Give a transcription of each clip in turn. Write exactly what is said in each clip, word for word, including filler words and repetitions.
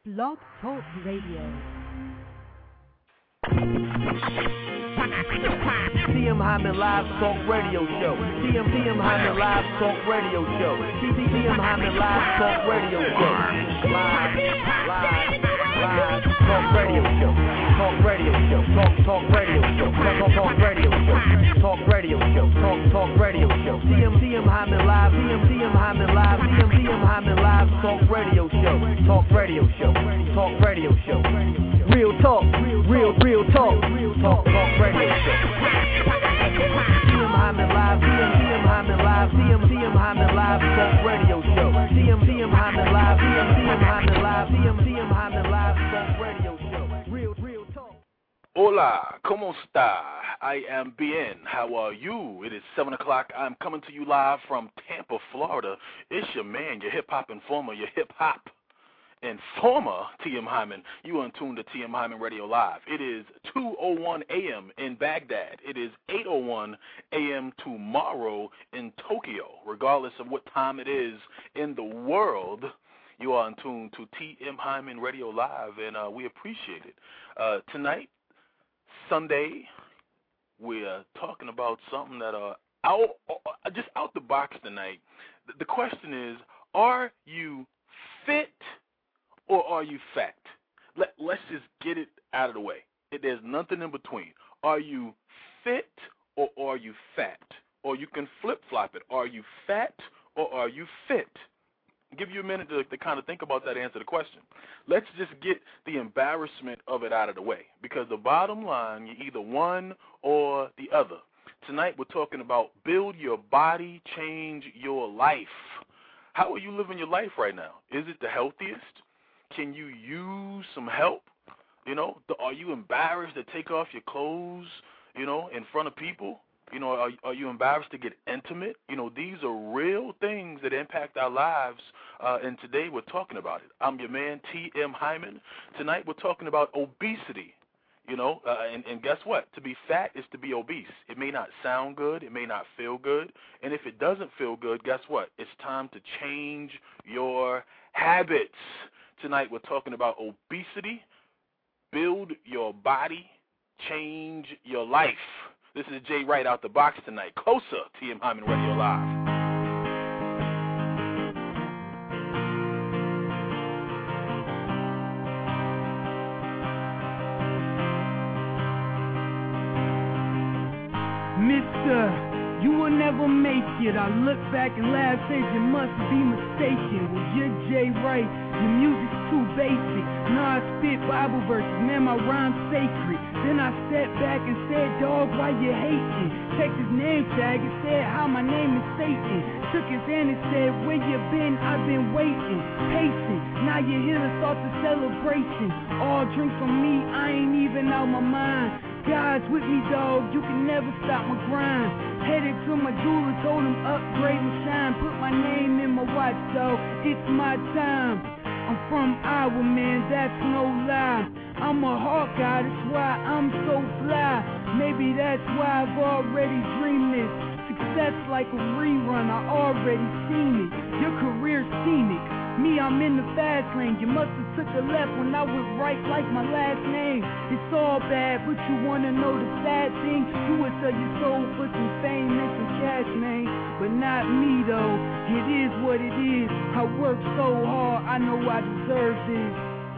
Blog Talk Radio. T M Hyman Live Talk Radio Show. T M T M Hyman Live Talk Radio Show. T M Hyman Live Talk Radio Show. Live, live, live Talk Radio Show. Talk Radio Show. Talk Talk Radio Show. Talk Talk Radio Show. Talk Radio Show. Talk Talk Radio Show. T M T M Hyman Live. T M T M Hyman Live. T M T M Hyman Live Talk Radio Show. Talk Radio Show. Talk Radio Show. Real talk. Real real talk. Talk Talk Radio Show. T M Hyman Live, T M T M Hyman Live, T M T M Hyman Live Talk Radio Show. T M T M Hyman Live, T M T M Hyman Live, T M T M Hyman Live Talk Radio Show. Real, real talk. Hola, ¿cómo está? I am bien. How are you? It is seven o'clock. I'm coming to you live from Tampa, Florida. It's your man, your hip-hop informer, your hip-hop informer, T M Hyman. You are in tune to T M Hyman Radio Live. It is two oh one a.m. in Baghdad. It is eight oh one a.m. tomorrow in Tokyo. Regardless of what time it is in the world, you are in tune to T M Hyman Radio Live, and uh, we appreciate it. Uh, tonight, Sunday, we are talking about something that uh, out, uh, just out the box tonight. The question is, are you fit or are you fat? Let, let's just get it out of the way. There's nothing in between. Are you fit or are you fat? Or you can flip-flop it. Are you fat or are you fit? I'll give you a minute to, to kind of think about that, answer the question. Let's just get the embarrassment of it out of the way, because the bottom line, you're either one or the other. Tonight we're talking about build your body, change your life. How are you living your life right now? Is it the healthiest? Can you use some help? You know, are you embarrassed to take off your clothes, you know, in front of people? You know, are, are you embarrassed to get intimate? You know, these are real things that impact our lives, uh, and today we're talking about it. I'm your man, T M Hyman. Tonight we're talking about obesity. You know, uh, and, and guess what? To be fat is to be obese. It may not sound good. It may not feel good. And if it doesn't feel good, guess what? It's time to change your habits. Tonight we're talking about obesity, build your body, change your life. This is Jay Wright out the box tonight. Closer, T M Hyman Radio Live. Mister, you will never make it. I look back and laugh, says you must be mistaken. Well, you're Jay Wright, your music's too basic. Now I spit Bible verses, man, my rhyme's sacred. Then I sat back and said, dog, why you hating? Checked his name tag and said, how my name is Satan. Shook his hand and said, where you been? I've been waiting, patient. Now you're here to start the celebration. All drink from me, I ain't even out my mind. God's with me, dog, you can never stop my grind. Headed to my jeweler, told him upgrade and shine. Put my name in my watch, dog, it's my time. I'm from Iowa, man, that's no lie. I'm a hawk guy, that's why I'm so fly. Maybe that's why I've already dreamed this. Success like a rerun, I already seen it. Your career's scenic, me, I'm in the fast lane. You must have took a left when I went right like my last name. It's all bad, but you wanna know the sad thing? You would sell your soul for some fame and some cash, man. But not me, though. It is what it is. I work so hard, I know I deserve this.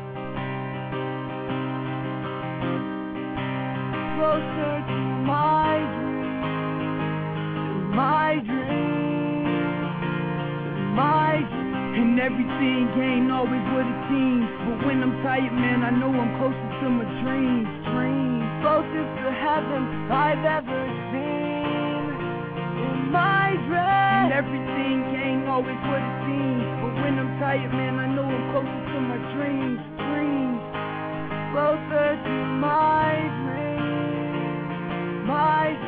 Closer to my dream, to my dream, to my dream. And everything ain't always what it seems. But when I'm tired, man, I know I'm closer to my dreams. Dreams, closest to heaven I've ever seen. In my dreams. And everything ain't always what it seems. But when I'm tired, man, I know I'm closer to my dreams. Dreams, closer to my dreams. My dreams.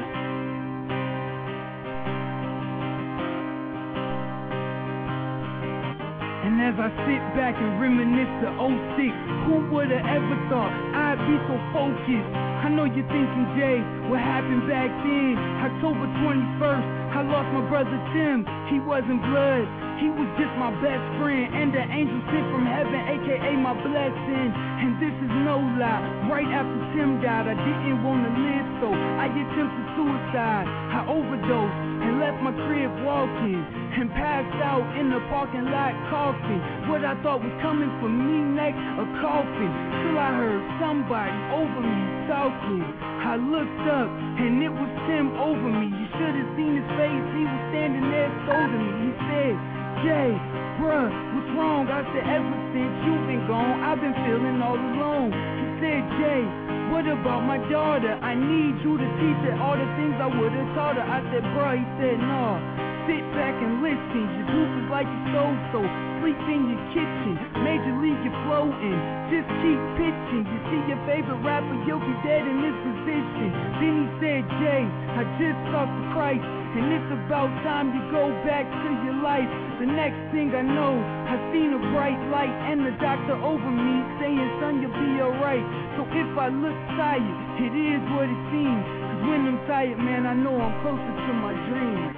And as I sit back and reminisce to oh six, who would've ever thought I'd be so focused? I know you're thinking, Jay, what happened back then? October twenty-first, I lost my brother Tim, he wasn't blood. He was just my best friend and the angel sent from heaven, aka my blessing. And this is no lie, right after Tim died, I didn't want to live, so I attempted suicide. I overdosed and left my crib walking and passed out in the parking lot coughing. What I thought was coming for me next, a coffin, till I heard somebody over me talking. I looked up and it was Tim over me. You should have seen his face, he was standing there scolding me. He said, Jay, bruh, what's wrong? I said, ever since you've been gone, I've been feeling all alone. He said, Jay, what about my daughter? I need you to teach her all the things I would have taught her. I said, bruh, he said, no, sit back and listen. Your hoop is like a so-so, sleep in your kitchen, major league you're floating, just keep pitching. You see your favorite rapper, you'll be dead in this position. Then he said, Jay, I just talked to Christ, and it's about time you go back to your life. The next thing I know, I seen a bright light and the doctor over me saying, son, you'll be alright. So if I look tired, it is what it seems. Cause when I'm tired, man, I know I'm closer to my dreams.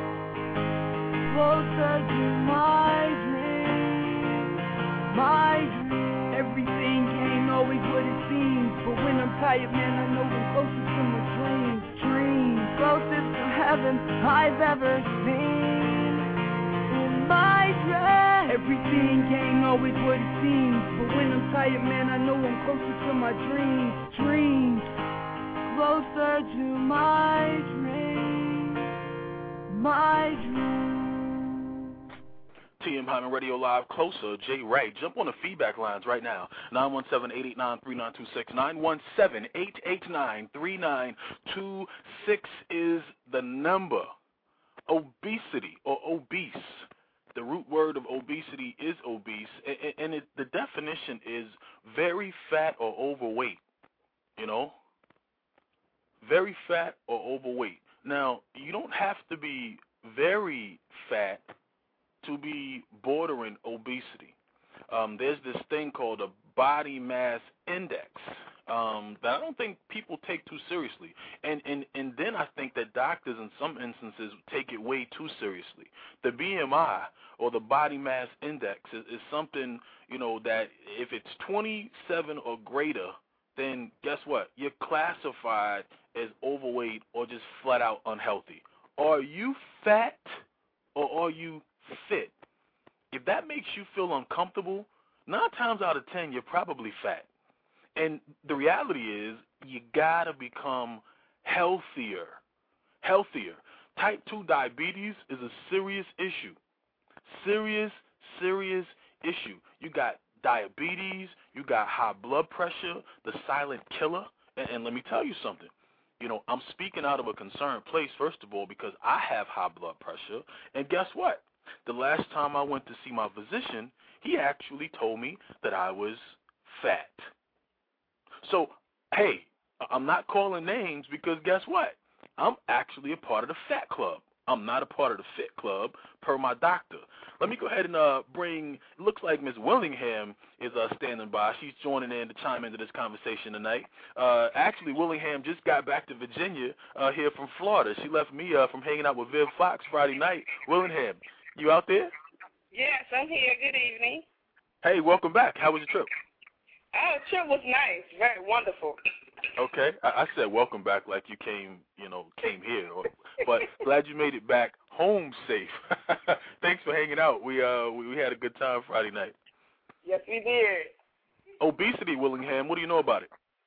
Closer to my dreams, my dreams. Everything ain't always what it seems, but when I'm tired, man, I know I'm closer to my dreams. Dreams, closest to heaven I've ever seen. In my dreams, everything ain't always what it seems, but when I'm tired, man, I know I'm closer to my dreams. Dreams, closer to my dreams, my dreams. T M Hyman Radio Live, closer, Jay Wright. Jump on the feedback lines right now. nine one seven, eight eight nine, three nine two six. nine one seven, eight eight nine, three nine two six is the number. Obesity or obese. The root word of obesity is obese, and it, the definition is very fat or overweight, you know? Very fat or overweight. Now, you don't have to be very fat to be bordering obesity. Um, there's this thing called a body mass index um, that I don't think people take too seriously. And, and, and then I think that doctors in some instances take it way too seriously. The B M I or the body mass index is, is something, you know, that if it's twenty-seven or greater, then guess what? You're classified as overweight or just flat out unhealthy. Are you fat or are you fit? If that makes you feel uncomfortable, nine times out of ten, you're probably fat. And the reality is, you gotta become healthier. Healthier. Type two diabetes is a serious issue. Serious, serious issue. You got diabetes, you got high blood pressure, the silent killer. And, and let me tell you something. You know, I'm speaking out of a concerned place, first of all, because I have high blood pressure. And guess what? The last time I went to see my physician, he actually told me that I was fat. So, hey, I'm not calling names because guess what? I'm actually a part of the fat club. I'm not a part of the fit club, per my doctor. Let me go ahead and uh, bring, it looks like Miz Willingham is uh, standing by. She's joining in to chime into this conversation tonight. Uh, actually, Willingham just got back to Virginia uh, here from Florida. She left me uh, from hanging out with Viv Fox Friday night. Willingham, you out there? Yes, I'm here. Good evening. Hey, welcome back. How was your trip? Oh, the trip was nice. Very wonderful. Okay. I, I said welcome back like you came, you know, came here. But glad you made it back home safe. Thanks for hanging out. We uh we, we had a good time Friday night. Yes, we did. Obesity, Willingham, what do you know about it?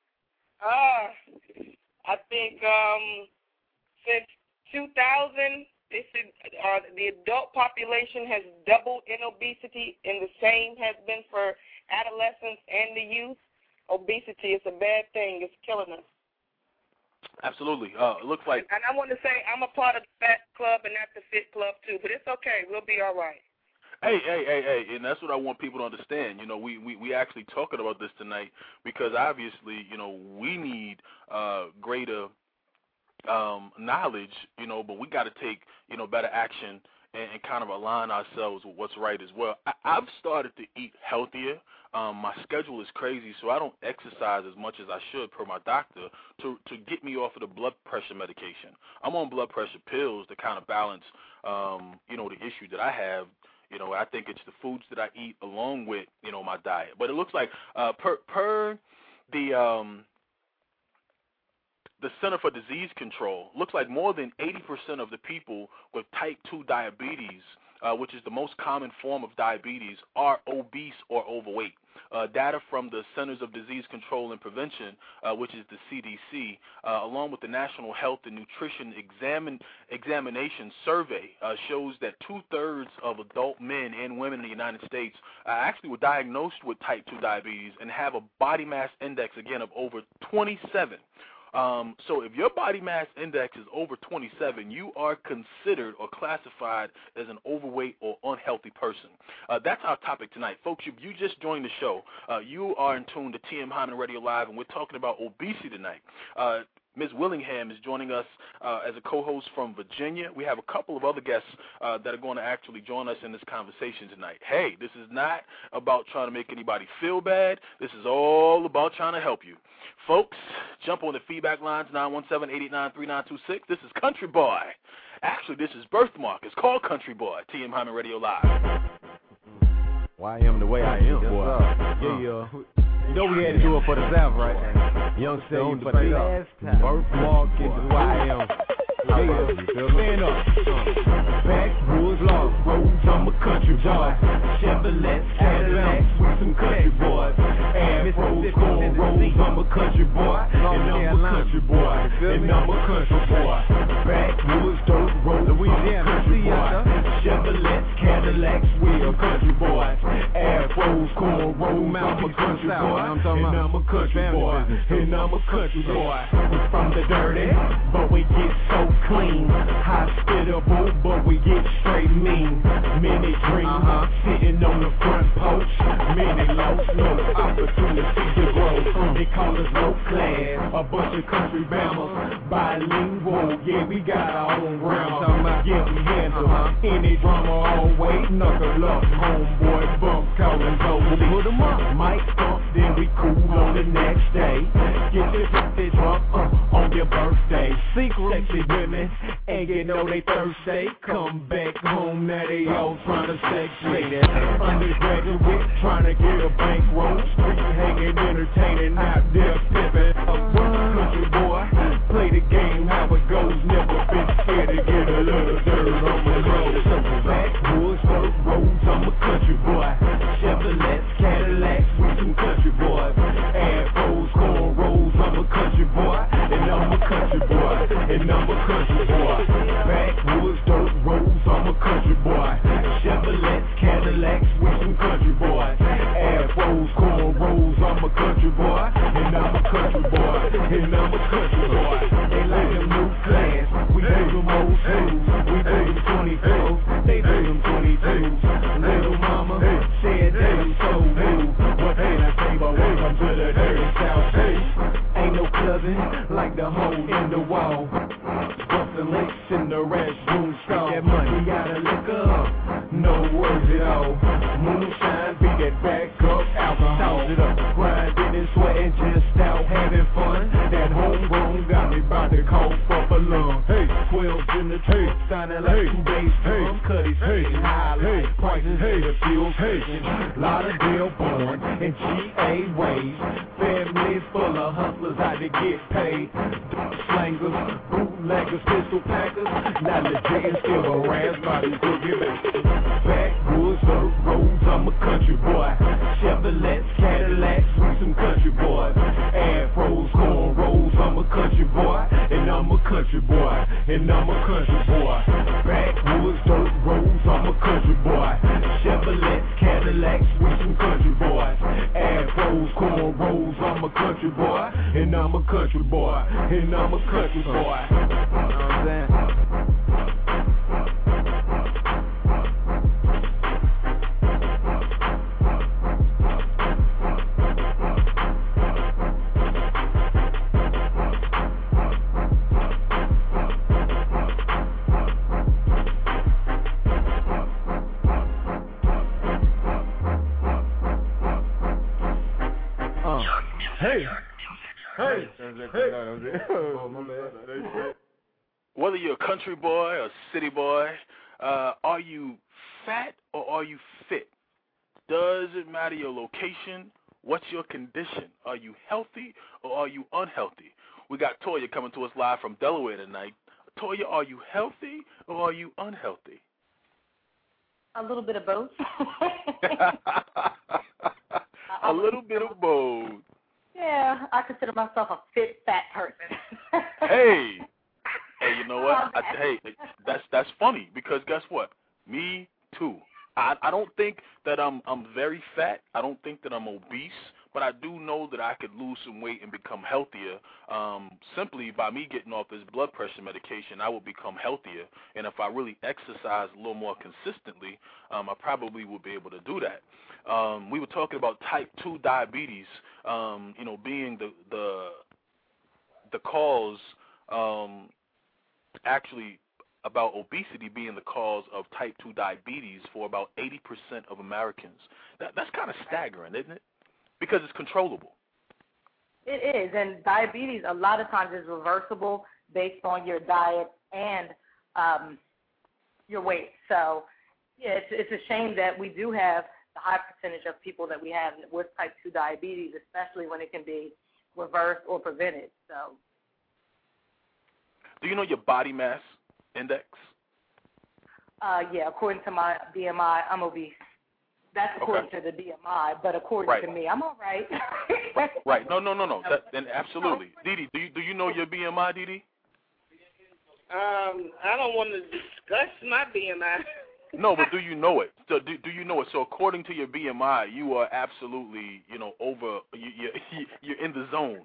Uh, I think um, since two thousand, they said, uh, the adult population has doubled in obesity, and the same has been for adolescents and the youth. Obesity is a bad thing. It's killing us. Absolutely. Uh, it looks like. And I want to say I'm a part of the fat club and not the fit club too, but it's okay. We'll be all right. Hey, hey, hey, hey, and that's what I want people to understand. You know, we we we actually talking about this tonight because obviously, you know, we need uh, greater um, knowledge, you know, but we got to take, you know, better action and, and kind of align ourselves with what's right as well. I, I've started to eat healthier. Um, my schedule is crazy, so I don't exercise as much as I should per my doctor to to get me off of the blood pressure medication. I'm on blood pressure pills to kind of balance, um, you know, the issue that I have. You know, I think it's the foods that I eat along with, you know, my diet. But it looks like uh, per per the um, the Center for Disease Control, looks like more than eighty percent of the people with type two diabetes, uh, which is the most common form of diabetes, are obese or overweight. Uh, data from the Centers of Disease Control and Prevention, uh, which is the C D C, uh, along with the National Health and Nutrition Examin- Examination Survey, uh, shows that two-thirds of adult men and women in the United States uh, actually were diagnosed with type two diabetes and have a body mass index, again, of over twenty-seven. Um, so if your body mass index is over twenty-seven, you are considered or classified as an overweight or unhealthy person. Uh, that's our topic tonight. Folks, if you just joined the show, uh, you are in tune to T M Hyman Radio Live, and we're talking about obesity tonight. Uh, Miz Willingham is joining us uh, as a co-host from Virginia. We have a couple of other guests uh, that are going to actually join us in this conversation tonight. Hey, this is not about trying to make anybody feel bad. This is all about trying to help you. Folks, jump on the feedback lines, nine one seven, eight eight nine, three nine two six. This is Country Boy. Actually, this is Birthmark. It's called Country Boy, T M Hyman Radio Live. Why I am the way I am, boy. Yeah, yeah. You know we had to do it for the South, right? Young Stone for the last time. Birthmark is who I am. Yeah, yeah. Stand up. Backwoods, long roads, I'm a country boy. Chevrolet, Cadillacs with some country boys. Afros, cornrows, I'm a country boy. And I'm a country boy. And I'm a country boy. Backwoods, dirt roads, Louisiana, country boy. Chevrolet, Cadillacs, we're country boys. Afros, cornrows, I'm a country boy. And I'm a country boy. And I'm a country boy. We're from the dirty, but we get so clean, hospitable, but we get straight mean. Many dreams, uh-huh. Sitting on the front porch. Many lost, no opportunity to grow. They call us low class, a bunch of country bammers, bilingual. Yeah, we got our own grammar. Yeah, we handle uh-huh. any drama always. Knuckle up, homeboy, bump, calling those. Put them up, mic up, then we cool on the next day. Get your birthday drunk uh, on your birthday. Secret sexy women, and you know they thirsty. Come back home, now they all trying to sex me. Undergraduate, trying to get a bankroll. Street hanging, entertaining, out there pimping. Country boy, play the game, how it goes. Never been scared to get a little dirt on the road. So backwoods, dirt roads, I'm a country boy. Chevrolets, Cadillacs, we some country boys. Afros, cornrows, I'm a country boy. And I'm a country boy. And I'm a country boy. Backwoods, dirt roads, I'm a country boy. Chevrolets, Cadillacs, we some country boys. Afros, cornrows, I'm a country boy. And I'm a country boy. And I'm a country boy. They like them new class, we do them old schools. We do them twenty-fours, they do them twenty-twos. Little mama said they was so rude. What can I say but welcome to the dirty South Sea? Ain't no cousin like the hole in the wall. Bustin' licks in the restroom stall. That money gotta lick up, no words at all. Moonshine, beat that back up, alcohol. Toss it up, grinding and sweating, just out having fun. That homegrown got me about to cough up a lung. Hey, twelve in the tape, sounding like two bass drums. Cuddies, hey, high hey, prices, hey, the fuel station. Lot of deal born in G A ways. Families full of hustlers out to get paid. Slangers, bootleggers, pistol packers. Now the jiggins still a raspberry boogie back. Backwoods, dirt roads, I'm a country boy. Chevrolets, Cadillacs, we some country boys. Afros, cornrows, I'm a country boy. And I'm a country boy. And I'm a country boy. Backwoods, dirt roads, I'm a country boy. Chevrolets, Cadillacs, we some country boys. Afros, cornrows, I'm a country boy. And I'm a country boy. And I'm a country boy. You know what I'm saying? Hey, hey, hey. Oh, my man. Whether you're a country boy or city boy, uh, are you fat or are you fit? Does it matter your location? What's your condition? Are you healthy or are you unhealthy? We got Toya coming to us live from Delaware tonight. Toya, are you healthy or are you unhealthy? A little bit of both. A little bit of both. Yeah, I consider myself a fit, fat person. Hey, hey, you know what? I, hey, that's that's funny because guess what? Me too. I I don't think that I'm I'm very fat. I don't think that I'm obese, but I do know that I could lose some weight and become healthier. Um, simply by me getting off this blood pressure medication, I will become healthier. And if I really exercise a little more consistently, um, I probably would be able to do that. Um, we were talking about type two diabetes, um, you know, being the the the cause, um, actually. about obesity being the cause of type two diabetes for about eighty percent of Americans. That, that's kind of staggering, isn't it? Because it's controllable. It is, and diabetes a lot of times is reversible based on your diet and um, your weight. So yeah, it's, it's a shame that we do have the high percentage of people that we have with type two diabetes, especially when it can be reversed or prevented. So, do you know your body mass index? Uh, yeah, according to my B M I, I'm obese. That's according okay. to the B M I, but according right. to me, I'm all right. Right. No, no, no, no. That, then absolutely. Didi, do you do you know your B M I, Didi? Um, I don't want to discuss my B M I. No, but do you know it? So do do you know it? So according to your B M I, you are absolutely, you know, over. You you you're in the zone.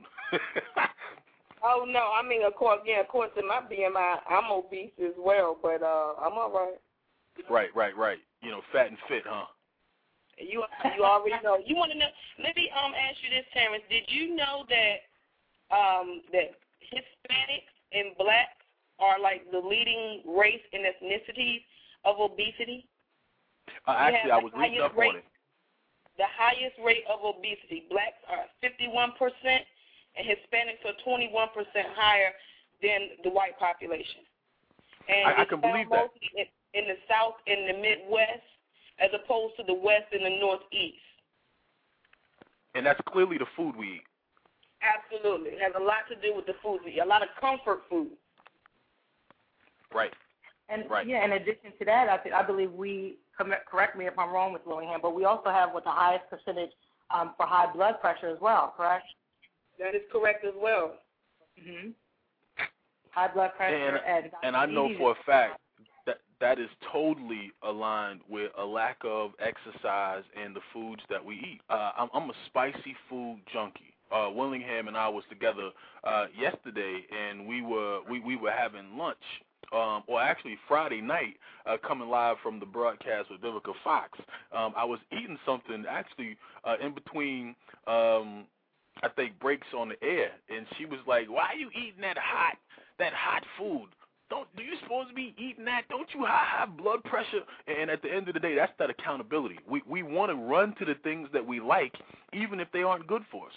Oh no, I mean, of course, yeah, according to my B M I, I'm obese as well, but uh, I'm all right. Right, right, right. You know, fat and fit, huh? You you already know. You want to know? Let me um ask you this, Terrence. Did you know that um that Hispanics and blacks are like the leading race and ethnicities of obesity? Uh, actually, I was reading up rate, on it. The highest rate of obesity, blacks are fifty-one percent. And Hispanics are twenty-one percent higher than the white population. And I, I can believe that. In, in the South and the Midwest, as opposed to the West and the Northeast. And that's clearly the food we eat. Absolutely. It has a lot to do with the food we eat, a lot of comfort food. Right. And right. yeah, in addition to that, I, th- I believe we, correct me if I'm wrong with Willingham, but we also have what the highest percentage um, for high blood pressure as well, correct? That is correct as well. Mm-hmm. High blood pressure and, and and I know for a fact that that is totally aligned with a lack of exercise and the foods that we eat. Uh, I'm, I'm a spicy food junkie. Uh, Willingham and I was together uh, yesterday, and we were we, we were having lunch. Um, or actually Friday night, uh, coming live from the broadcast with Vivica Fox. Um, I was eating something actually uh, in between. Um, I think breaks on the air, and she was like, "Why are you eating that hot, that hot food? Don't do you supposed to be eating that? Don't you have blood pressure?" And at the end of the day, that's that accountability. We we want to run to the things that we like, even if they aren't good for us.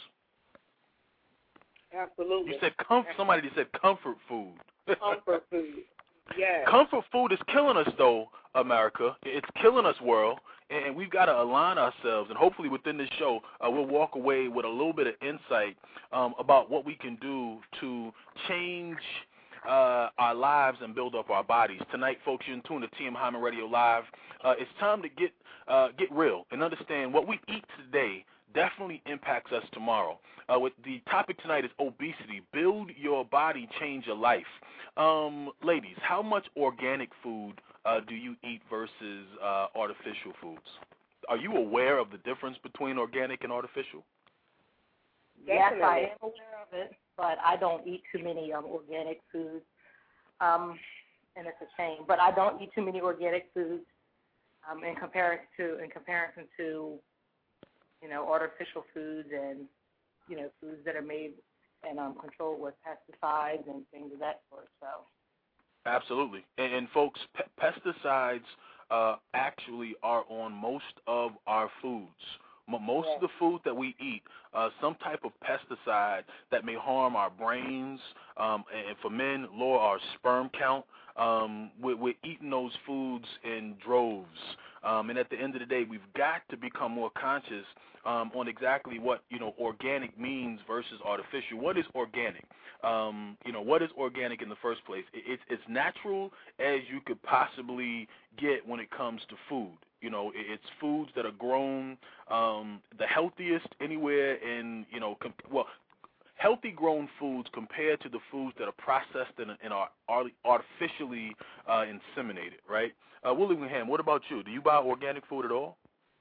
Absolutely. You said comfort. Somebody just said comfort food. Comfort food. Yeah. Comfort food is killing us, though, America. It's killing us, world. And we've got to align ourselves, and hopefully within this show, uh, we'll walk away with a little bit of insight um, about what we can do to change uh, our lives and build up our bodies. Tonight, folks, you're in tune to T M Hyman Radio Live. Uh, it's time to get uh, get real and understand what we eat today definitely impacts us tomorrow. Uh, with the topic tonight is obesity. Build your body, change your life. Um, ladies, how much organic food uh, do you eat versus uh, artificial foods? Are you aware of the difference between organic and artificial? Yes, I am aware of it, but I don't eat too many um, organic foods, um, and it's a shame. But I don't eat too many organic foods um, in comparison to in comparison to you know artificial foods and you know foods that are made and um, controlled with pesticides and things of that sort. So. Absolutely, and, and folks, pe- pesticides uh, actually are on most of our foods. Most of the food that we eat, uh, some type of pesticide that may harm our brains, um, and for men, lower our sperm count. Um, we're, we're eating those foods in droves. Um, and at the end of the day, we've got to become more conscious um, on exactly what, you know, organic means versus artificial. What is organic? Um, you know, what is organic in the first place? It, it's it's natural as you could possibly get when it comes to food. You know, it, it's foods that are grown um, the healthiest anywhere in, you know, comp- well, healthy grown foods compared to the foods that are processed and, and are artificially uh, inseminated, right? Uh, Willingham, what about you? Do you buy organic food at all?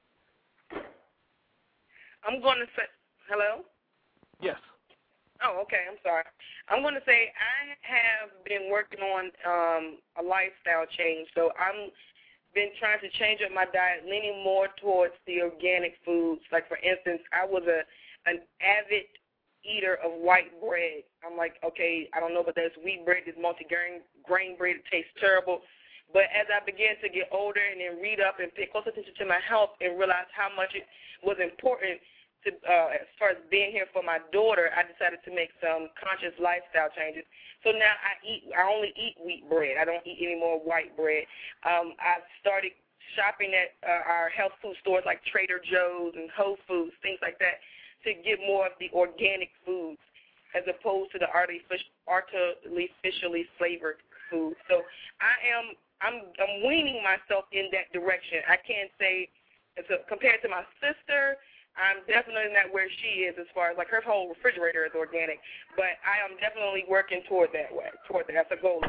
I'm going to say, hello? Yes. Oh, okay, I'm sorry. I'm going to say I have been working on um, a lifestyle change, so I'm been trying to change up my diet, leaning more towards the organic foods. Like, for instance, I was a an avid eater of white bread. I'm like, okay, I don't know, but there's wheat bread, this multi-grain grain bread, it tastes terrible. But as I began to get older and then read up and pay close attention to my health and realize how much it was important to, uh, as far as being here for my daughter, I decided to make some conscious lifestyle changes. So now I eat, I only eat wheat bread. I don't eat any more white bread. Um, I've started shopping at uh, our health food stores like Trader Joe's and Whole Foods, things like that, to get more of the organic foods as opposed to the artificially flavored foods. So I am, I'm, I'm weaning myself in that direction. I can't say, as a, compared to my sister, I'm definitely not where she is as far as, like, her whole refrigerator is organic, but I am definitely working toward that way, toward that. That's a goal.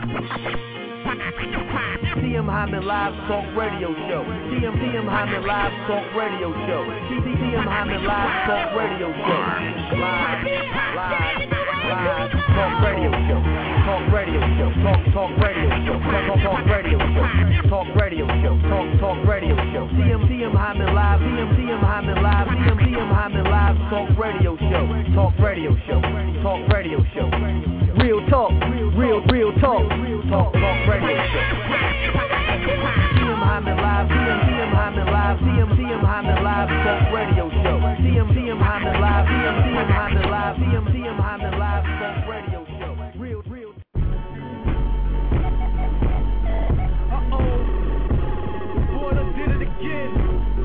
T M Hyman Live Talk Radio Show. T M T M Hyman Live Talk Radio Show. T M Hyman Live Talk Radio Show. Live, live, live Talk Radio Show. Talk Radio Show. Talk Talk Radio Show. Talk Talk Radio Show. Talk Radio Show. Talk Talk Radio Show. T M T M Hyman Live. T M T M Hyman Live. T M T M Hyman Live Talk Radio Show. Talk Radio Show. Talk Radio Show. Real talk. Real real talk. Talk Talk Radio Show. T M Hyman Live. T M T M Hyman Live. T M T M Hyman Live Talk Radio Show. T M T M Hyman Live. T M T M Hyman Live. T M T M Hyman Live Talk Radio Show. Real real. Again.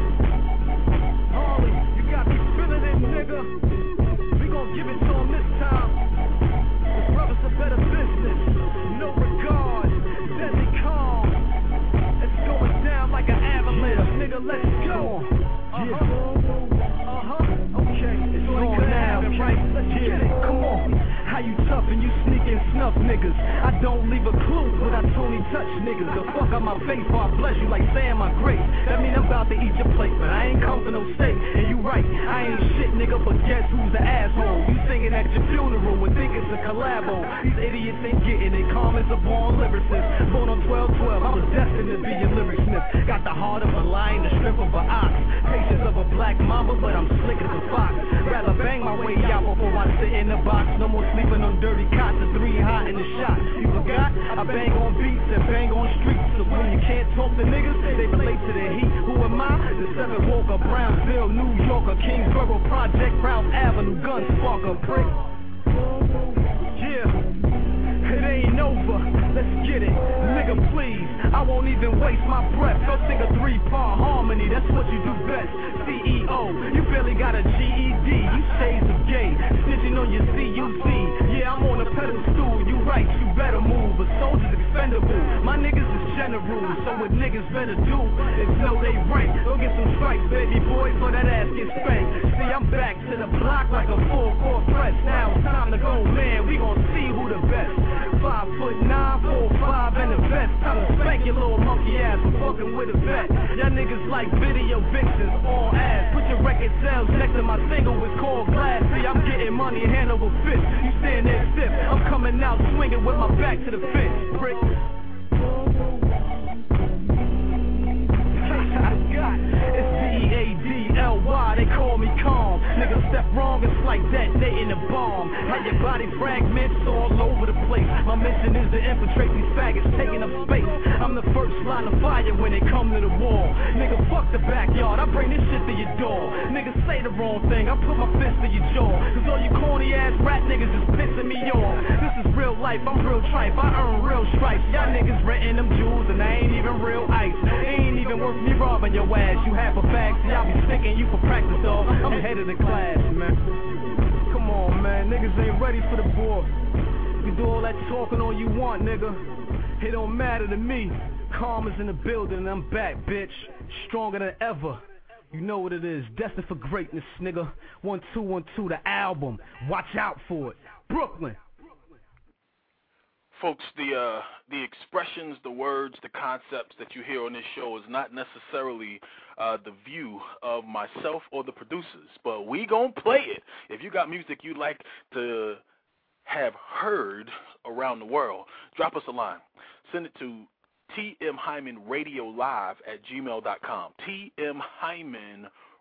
Harley, you got me feeling it, nigga. We gon' give it to him this time. The brother's a better business. No regard, deadly calm. It's going down like an avalanche, nigga. Let's go. Uh-huh. Uh-huh. Okay. It's going down, right? Let's get it. Come on. How you tough and you sneak and snuff niggas? I don't leave a clue when I Tony touch niggas. The fuck out my face or I bless you like saying my grace. That mean I'm about to eat your plate, but I ain't come for no steak. And you right, I ain't shit nigga, but guess who's the asshole? You singing at your funeral and think it's a collabo. These idiots ain't getting it, calm as a born lyricist. Born on twelve twelve, I was destined to be a lyricsmith. Got the heart of a lion, the strength of an ox. Patience of a black mamba, but I'm slick as a fox. Rather bang my way out before I sit in the box. No more sleeping on dirty cots, the three hot in the shot. You forgot? I bang on beats and bang on streets. So when you can't talk to niggas, they relate to the heat. Who am I? The seven Walker, Brownsville, New Yorker, Kingsborough Project, Browns Avenue, gun sparker, brick. Yeah, it ain't over. Let's get it, nigga, please. I won't even waste my breath. Go sing a three-part harmony. That's what you do best. C E O, you barely got a G E D. You shades of gay, snitching on your C U C. Yeah, I'm on a pedestal. You right, you better move. A soldier's expendable. My niggas is general, so what niggas better do is know they right. Go get some stripes, baby boy, so that ass gets spanked. See, I'm back to the block like a full-court press. Now it's time to go, man. We gon' see who the best. Five foot nine, four five, and the vest. Time to spank your little monkey ass for fucking with a vet. Y'all niggas like video vixens, all ass. Put your record sales next to my single, it's called Glass. See, I'm getting money hand over fist. You stand there stiff, I'm coming out swinging with my back to the fence. Brick. It's D E A D L Y, they call me calm. Niggas step wrong, it's like detonating a bomb. Had your body fragments all over the place. My mission is to infiltrate these faggots, taking up space. I'm the first line of fire when it come to the wall. Nigga, fuck the backyard, I bring this shit to your door. Niggas say the wrong thing, I put my fist to your jaw. Cause all you corny ass rap niggas is pissing me off. This is real life, I'm real tripe, I earn real stripes. Y'all niggas renting them jewels and they ain't even real ice. They ain't even worth me robbing your ass. You half a bag, see I'll be sticking you for practice, dog. I'm head of the class, man. Come on, man, niggas ain't ready for the board. You do all that talking all you want, nigga. It don't matter to me. Karma's in the building and I'm back, bitch. Stronger than ever. You know what it is. Destined for greatness, nigga. One, two, one, two, the album. Watch out for it. Brooklyn. Folks, the uh, the expressions, the words, the concepts that you hear on this show is not necessarily uh, the view of myself or the producers, but we gon' play it. If you got music you'd like to have heard around the world, drop us a line. Send it to T M Hyman Radio Live at gmail dot com. T M Hyman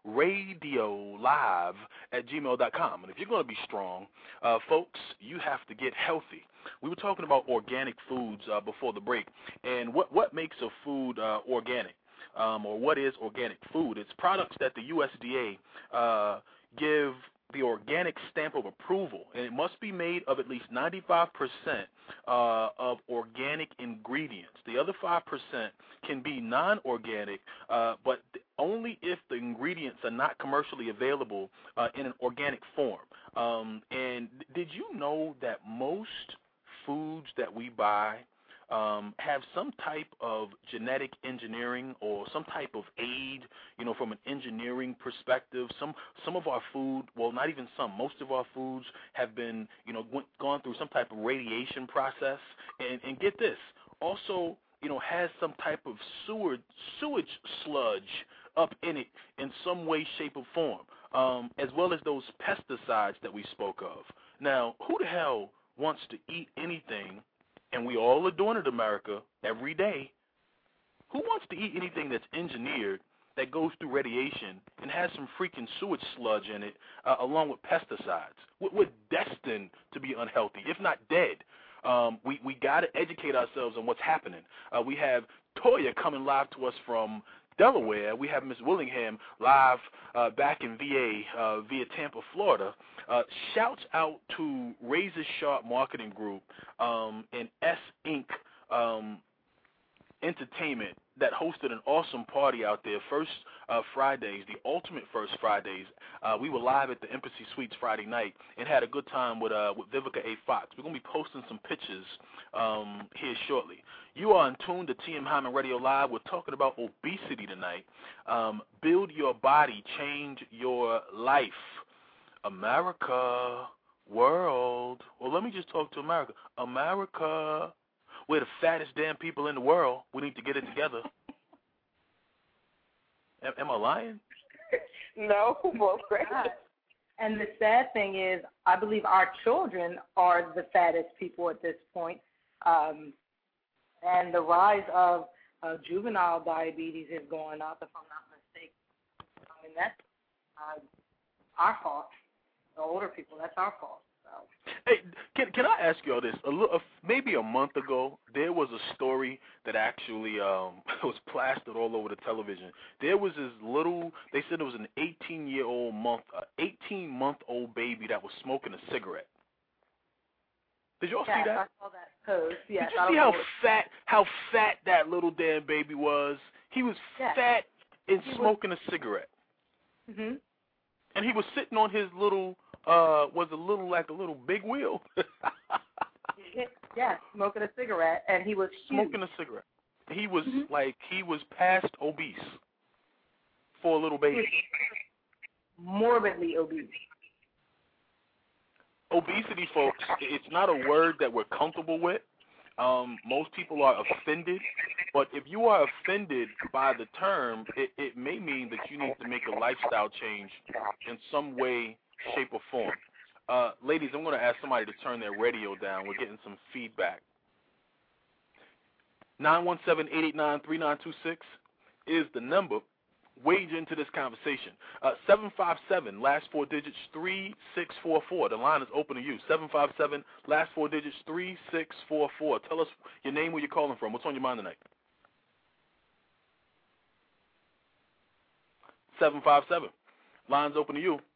Radio Live at gmail dot com. And if you're going to be strong, uh, folks, you have to get healthy. We were talking about organic foods uh, before the break, and what, what makes a food uh, organic, um, or what is organic food? It's products that the U S D A uh, give the organic stamp of approval, and it must be made of at least ninety-five percent uh, of organic ingredients. The other five percent can be non-organic, uh, but only if the ingredients are not commercially available uh, in an organic form. Um, and did you know that most foods that we buy Um, have some type of genetic engineering or some type of aid, you know, from an engineering perspective? Some some of our food, well, not even some, most of our foods have been, you know, went, gone through some type of radiation process. And, and get this, also, you know, has some type of sewer, sewage sludge up in it in some way, shape, or form, um, as well as those pesticides that we spoke of. Now, who the hell wants to eat anything? And we all are doing it, America, every day. Who wants to eat anything that's engineered, that goes through radiation, and has some freaking sewage sludge in it, uh, along with pesticides? We're destined to be unhealthy, if not dead. Um, we we got to educate ourselves on what's happening. Uh, we have Toya coming live to us from Delaware. We have Miss Willingham live uh, back in V A uh, via Tampa, Florida. Uh, shouts out to Razor Sharp Marketing Group um, and S Incorporated. Um, Entertainment that hosted an awesome party out there. First uh, Fridays, the ultimate First Fridays. Uh, we were live at the Embassy Suites Friday night and had a good time with uh, with Vivica A. Fox. We're going to be posting some pictures um, here shortly. You are in tune to T M Hyman Radio Live. We're talking about obesity tonight. Um, build your body, change your life. America, world. Well, let me just talk to America. America. We're the fattest damn people in the world. We need to get it together. Am, am I lying? No, well, great. And the sad thing is, I believe our children are the fattest people at this point. Um, and the rise of uh, juvenile diabetes is going up, if I'm not mistaken. I mean, that's uh, our fault. The older people, that's our fault. So. Hey, can can I ask you all this? A little, uh, maybe a month ago, there was a story that actually um, was plastered all over the television. There was this little, they said it was an eighteen-year-old month, uh, eighteen-month-old baby that was smoking a cigarette. Did y'all yes, see that? I saw that post. Yes, Did you see how fat, how fat that little damn baby was? He was yes. fat and he smoking was... a cigarette. Mhm. And he was sitting on his little. Uh, was a little like a little big wheel. Yeah, smoking a cigarette, and he was huge. Smoking a cigarette. He was mm-hmm. like he was past obese for a little baby. Morbidly obese. Obesity, folks, it's not a word that we're comfortable with. Um, most people are offended, but if you are offended by the term, it, it may mean that you need to make a lifestyle change in some way, shape, or form. Uh, ladies, I'm going to ask somebody to turn their radio down. We're getting some feedback. nine one seven, eight eight nine, three nine two six is the number. wage into this conversation. Uh, seven five seven, last four digits, three six four four. The line is open to you. seven five seven, last four digits, three six four four. Tell us your name, where you're calling from. What's on your mind tonight? seven five seven. Line's open to you.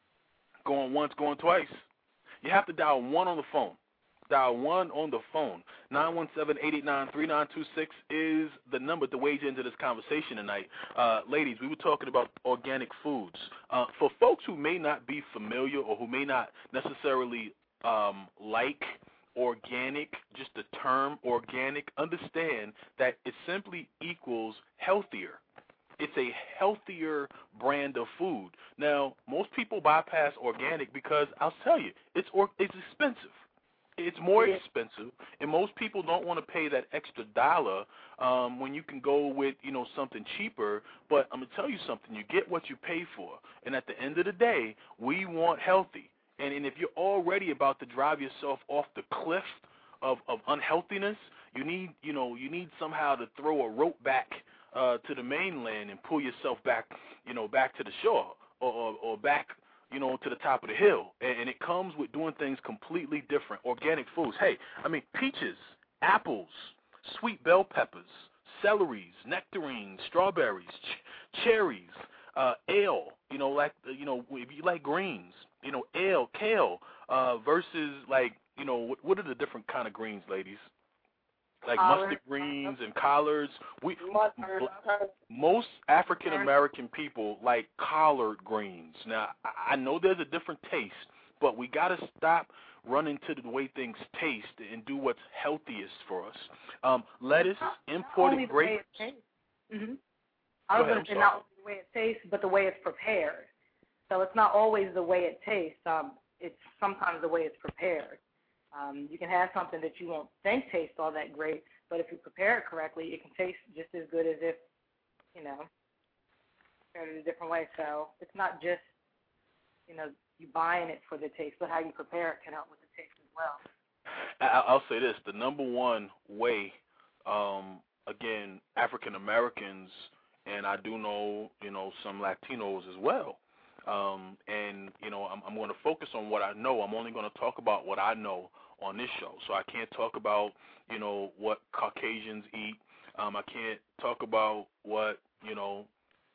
Going once, going twice. You have to dial one on the phone. Dial one on the phone. nine one seven, eight eight nine, three nine two six is the number to wage into this conversation tonight. Uh, ladies, we were talking about organic foods. Uh, for folks who may not be familiar or who may not necessarily um, like organic, just the term organic, understand that it simply equals healthier. It's a healthier brand of food. Now, most people bypass organic because I'll tell you, it's or, it's expensive. It's more expensive, and most people don't want to pay that extra dollar um, when you can go with, you know, something cheaper. But I'm going to tell you something. You get what you pay for. And at the end of the day, we want healthy. And, and if you're already about to drive yourself off the cliff of, of unhealthiness, you need, you know, you need somehow to throw a rope back uh, to the mainland and pull yourself back, you know, back to the shore or, or, or back, you know, to the top of the hill. And, and it comes with doing things completely different. Organic foods. Hey, I mean, peaches, apples, sweet bell peppers, celeries, nectarines, strawberries, ch- cherries, uh, ale, you know, like, you know, if you like greens, you know, ale, kale, uh, versus like, you know, what, what are the different kind of greens, ladies? Like Collard. mustard greens and collards. We Mustard. most African American people like collard greens. Now I know there's a different taste, but we got to stop running to the way things taste and do what's healthiest for us. Um, lettuce, imported grapes. Mm-hmm. I was going to say not only the way it tastes, but the way it's prepared. So it's not always the way it tastes. Um, it's sometimes the way it's prepared. Um, you can have something that you won't think tastes all that great, but if you prepare it correctly, it can taste just as good as if, you know, prepared it a different way. So it's not just, you know, you buying it for the taste, but how you prepare it can help with the taste as well. I'll say this, the number one way, um, again, African Americans, and I do know, you know, some Latinos as well, um, and, you know, I'm, I'm going to focus on what I know. I'm only going to talk about what I know on this show. So I can't talk about, you know, what Caucasians eat. Um, I can't talk about what, you know,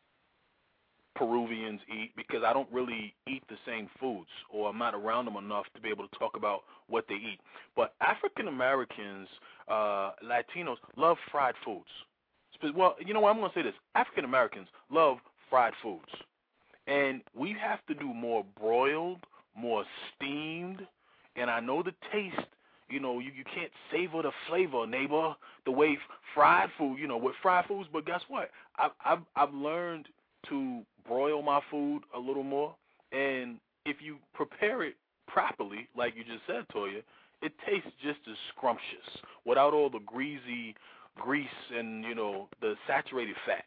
Peruvians eat because I don't really eat the same foods, or I'm not around them enough to be able to talk about what they eat. But African Americans, uh, Latinos love fried foods. Well, you know what, I'm going to say this. African Americans love fried foods. And we have to do more broiled, more steamed, and I know the taste, you know, you, you can't savor the flavor, neighbor, the way f- fried food, you know, with fried foods, but guess what? I've, I've, I've learned to broil my food a little more, and if you prepare it properly, like you just said, Toya, it tastes just as scrumptious without all the greasy grease and, you know, the saturated fat.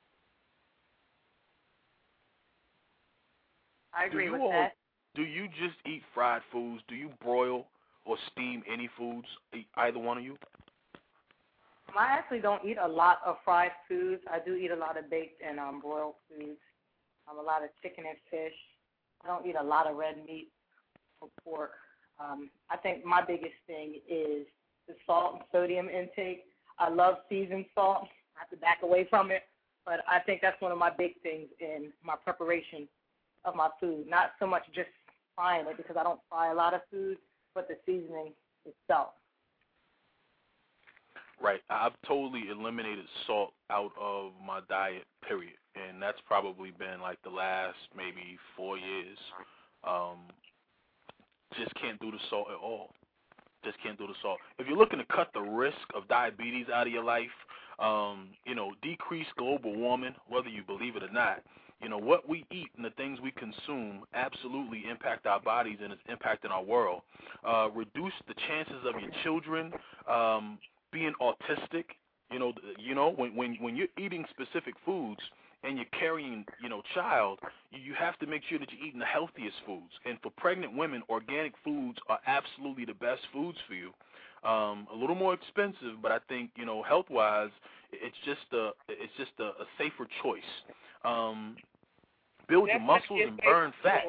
I agree with all, that. Do you just eat fried foods? Do you broil or steam any foods, either one of you? I actually don't eat a lot of fried foods. I do eat a lot of baked and um, broiled foods, um, a lot of chicken and fish. I don't eat a lot of red meat or pork. Um, I think my biggest thing is the salt and sodium intake. I love seasoned salt. I have to back away from it, but I think that's one of my big things in my preparation of my food. Not so much just frying it, because I don't fry a lot of food, but the seasoning itself. Right. I've totally eliminated salt out of my diet, period. And that's probably been like the last maybe four years. Um, just can't do the salt at all. Just can't do the salt. If you're looking to cut the risk of diabetes out of your life, um, you know, decrease global warming, whether you believe it or not, you know, what we eat and the things we consume absolutely impact our bodies and it's impacting our world. Uh, reduce the chances of your children um, being autistic. You know, you know, when when when you're eating specific foods and you're carrying, you know, child, you have to make sure that you're eating the healthiest foods. And for pregnant women, organic foods are absolutely the best foods for you. Um, a little more expensive, but I think, you know, health-wise, it's just a it's just a, a safer choice. um, build That's your muscles and burn fat.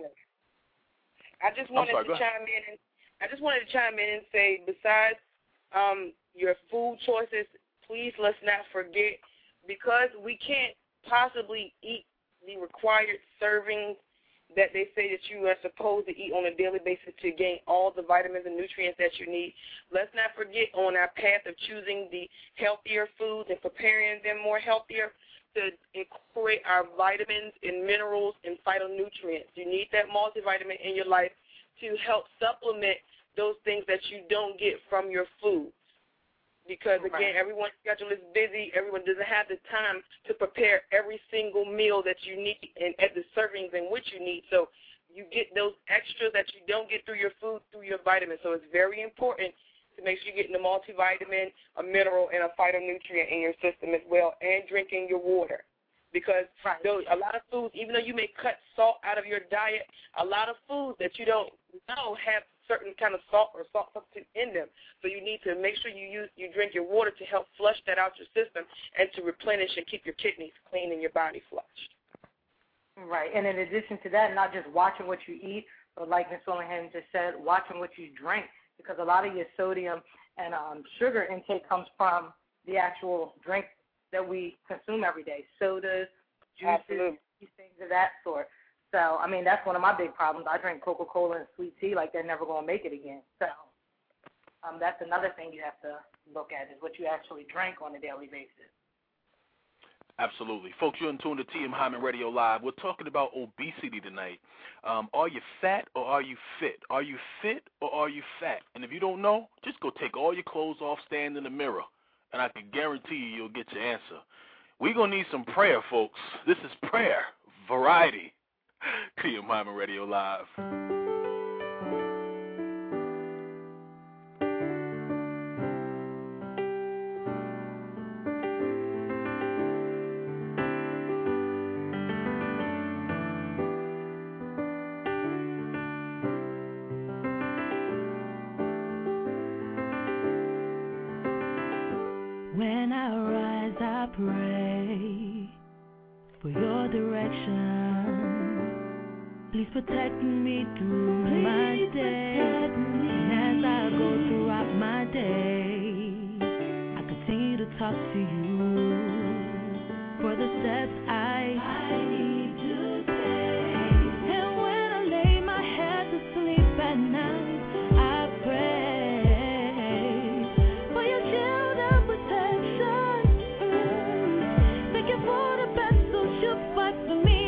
I just wanted sorry, to chime in and I just wanted to chime in and say, besides um, your food choices, please let's not forget, because we can't possibly eat the required servings that they say that you are supposed to eat on a daily basis to gain all the vitamins and nutrients that you need. Let's not forget, on our path of choosing the healthier foods and preparing them more healthier, to incorporate our vitamins and minerals and phytonutrients. You need that multivitamin in your life to help supplement those things that you don't get from your food. Because, again, right. everyone's schedule is busy. Everyone doesn't have the time to prepare every single meal that you need and at the servings in which you need. So you get those extras that you don't get through your food, through your vitamins. So it's very important to make sure you're getting the multivitamin, a mineral, and a phytonutrient in your system as well, and drinking your water. Because right. those, a lot of foods, even though you may cut salt out of your diet, a lot of foods that you don't know have certain kind of salt or salt substance in them. So you need to make sure you use, you drink your water to help flush that out your system and to replenish and keep your kidneys clean and your body flushed. Right. And in addition to that, not just watching what you eat, but like Miz Willingham just said, watching what you drink, because a lot of your sodium and um, sugar intake comes from the actual drink that we consume every day, sodas, juices, Absolutely. things of that sort. So, I mean, that's one of my big problems. I drink Coca-Cola and sweet tea like they're never going to make it again. So um, that's another thing you have to look at, is what you actually drink on a daily basis. Absolutely. Folks, you're in tune to T M Hyman Radio Live. We're talking about obesity tonight. Um, are you fat or are you fit? Are you fit or are you fat? And if you don't know, just go take all your clothes off, stand in the mirror, and I can guarantee you you'll get your answer. We're going to need some prayer, folks. This is prayer variety. T M Hyman Radio Live. When I rise, I pray for your direction. Please protect me through Please my day. And as I go throughout my day, I continue to talk to you for the steps I, I need to take. And when I lay my head to sleep at night, I pray for your shield of protection. Mm. Thank you for the battles you fight for me.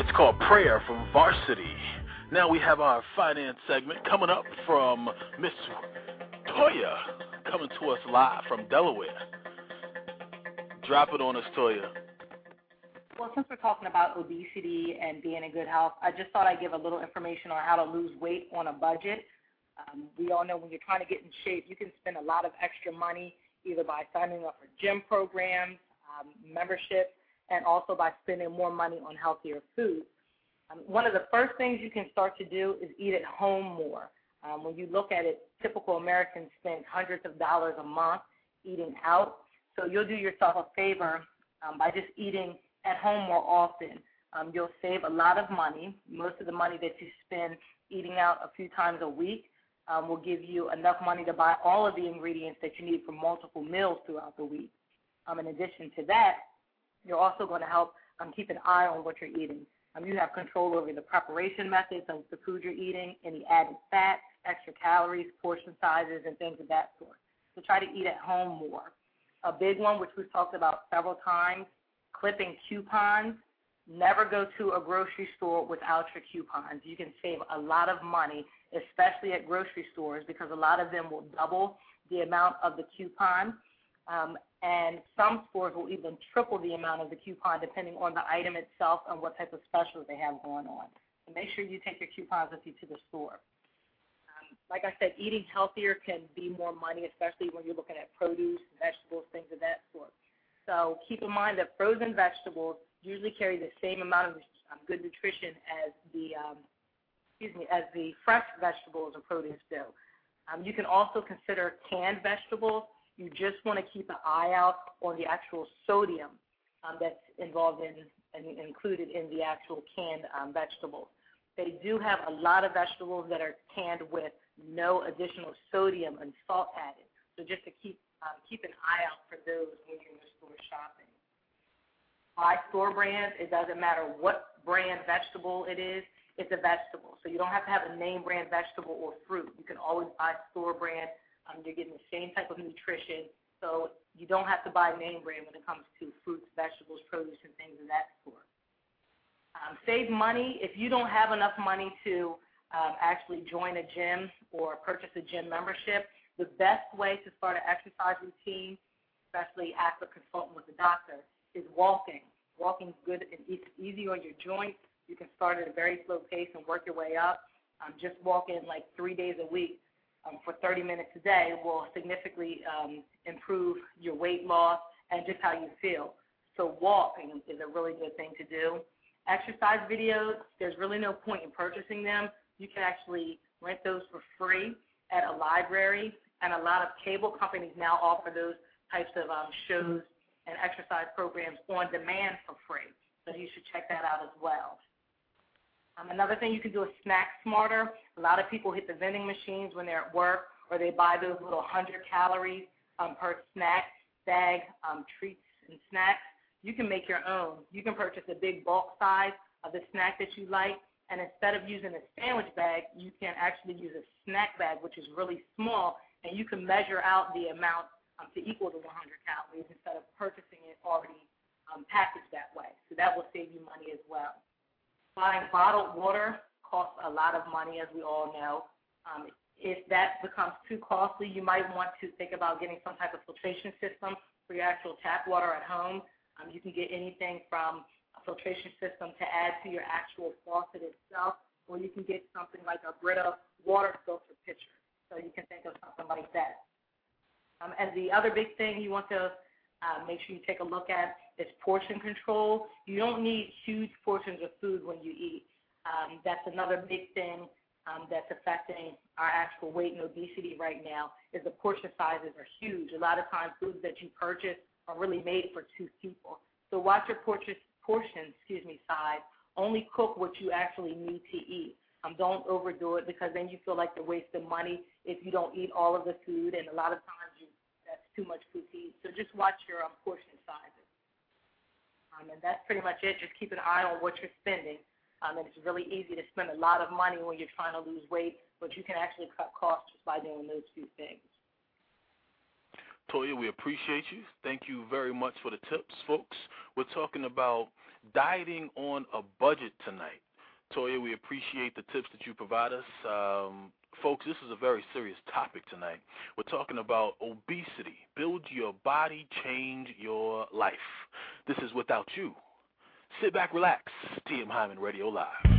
It's called Prayer from Varsity. Now we have our finance segment coming up from Miss Toya, coming to us live from Delaware. Drop it on us, Toya. Well, since we're talking about obesity and being in good health, I just thought I'd give a little information on how to lose weight on a budget. Um, we all know when you're trying to get in shape, you can spend a lot of extra money either by signing up for gym programs, um, memberships, and also by spending more money on healthier food. Um, one of the first things you can start to do is eat at home more. Um, when you look at it, typical Americans spend hundreds of dollars a month eating out. So you'll do yourself a favor um, by just eating at home more often. Um, you'll save a lot of money. Most of the money that you spend eating out a few times a week um, will give you enough money to buy all of the ingredients that you need for multiple meals throughout the week. Um, in addition to that, you're also going to help um, keep an eye on what you're eating. Um, you have control over the preparation methods of the food you're eating, any added fats, extra calories, portion sizes, and things of that sort. So try to eat at home more. A big one, which we've talked about several times, clipping coupons. Never go to a grocery store without your coupons. You can save a lot of money, especially at grocery stores, because a lot of them will double the amount of the coupon. Um, and some stores will even triple the amount of the coupon depending on the item itself and what type of specials they have going on. So make sure you take your coupons with you to the store. Um, like I said, eating healthier can be more money, especially when you're looking at produce, vegetables, things of that sort. So keep in mind that frozen vegetables usually carry the same amount of um, good nutrition as the um, excuse me as the fresh vegetables or produce do. Um, you can also consider canned vegetables. You just want to keep an eye out on the actual sodium um, that's involved in and included in the actual canned um, vegetables. They do have a lot of vegetables that are canned with no additional sodium and salt added. So just to keep um, keep an eye out for those when you're in the store shopping. Buy store brands. It doesn't matter what brand vegetable it is. It's a vegetable. So you don't have to have a name brand vegetable or fruit. You can always buy store brand. Um, you're getting the same type of nutrition. So you don't have to buy name brand when it comes to fruits, vegetables, produce, and things of that sort. Um, save money. If you don't have enough money to um, actually join a gym or purchase a gym membership, the best way to start an exercise routine, especially after consulting with a doctor, is walking. Walking is good and it's easy on your joints. You can start at a very slow pace and work your way up. Um, just walking like three days a week um, for thirty minutes a day will significantly um, improve your weight loss and just how you feel. So walking is a really good thing to do. Exercise videos, there's really no point in purchasing them. You can actually rent those for free at a library, and a lot of cable companies now offer those types of um, shows and exercise programs on demand for free. So you should check that out as well. Um, another thing you can do is snack smarter. A lot of people hit the vending machines when they're at work, or they buy those little one hundred calories um, per snack bag, um, treats and snacks. You can make your own. You can purchase a big bulk size of the snack that you like, and instead of using a sandwich bag, you can actually use a snack bag, which is really small, and you can measure out the amount um, to equal the one hundred calories instead of purchasing it already um, packaged that way. So that will save you money as well. Buying bottled water costs a lot of money, as we all know. Um, if that becomes too costly, you might want to think about getting some type of filtration system for your actual tap water at home. Um, you can get anything from a filtration system to add to your actual faucet itself, or you can get something like a Brita water filter pitcher. So you can think of something like that. Um, and the other big thing you want to uh, make sure you take a look at is portion control. You don't need huge portions of food when you eat. Um, that's another big thing um, that's affecting our actual weight and obesity right now is the portion sizes are huge. A lot of times foods that you purchase are really made for two people. So watch your portion, portion excuse me, size. Only cook what you actually need to eat. Um, don't overdo it because then you feel like you're wasting money if you don't eat all of the food, and a lot of times you, that's too much food to eat. So just watch your um, portion sizes. Um, and that's pretty much it. Just keep an eye on what you're spending. Um, and it's really easy to spend a lot of money when you're trying to lose weight, but you can actually cut costs just by doing those two things. Toya, we appreciate you. Thank you very much for the tips, folks. We're talking about dieting on a budget tonight. Toya, we appreciate the tips that you provide us. Um, folks, this is a very serious topic tonight. We're talking about obesity. Build your body, change your life. This is Without You. Sit back, relax. T M Hyman Radio Live.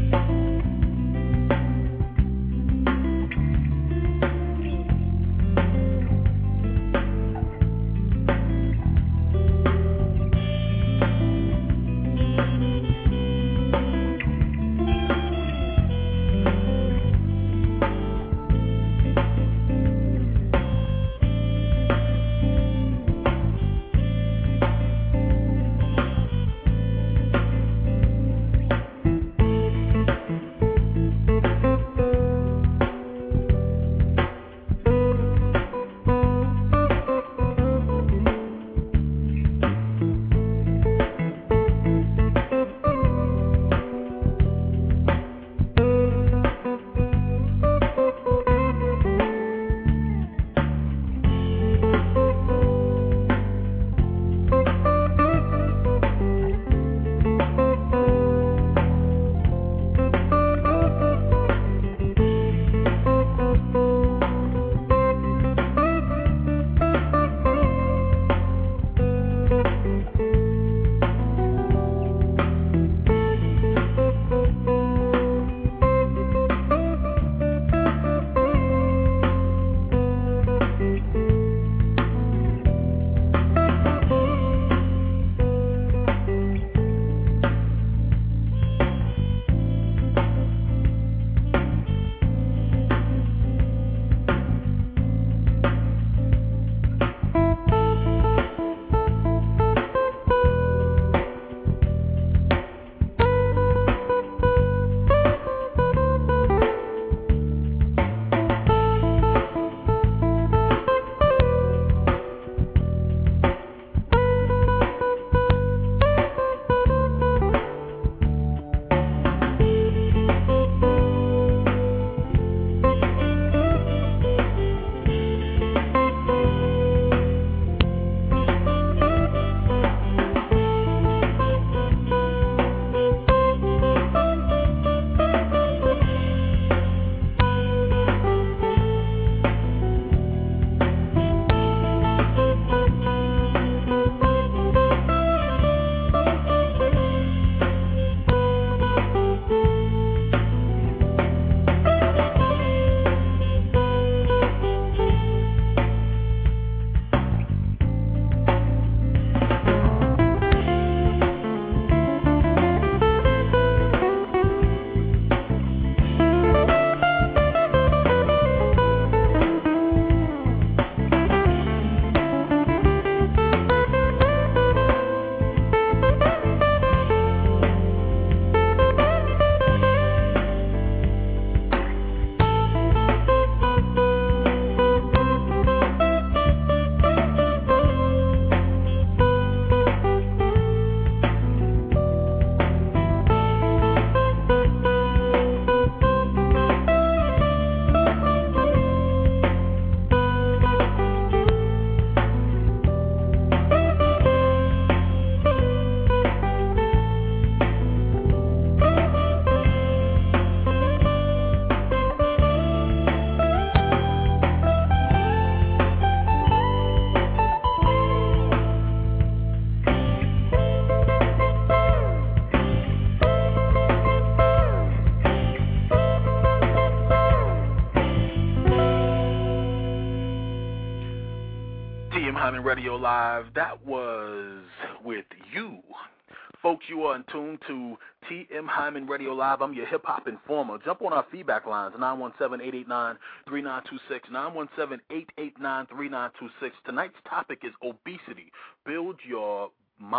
Hyman Radio Live. That was with you. Folks, you are in tune to T M Hyman Radio Live. I'm your hip-hop informer. Jump on our feedback lines, nine one seven, eight eight nine, three nine two six, nine one seven, eight eight nine, three nine two six. Tonight's topic is obesity. Build your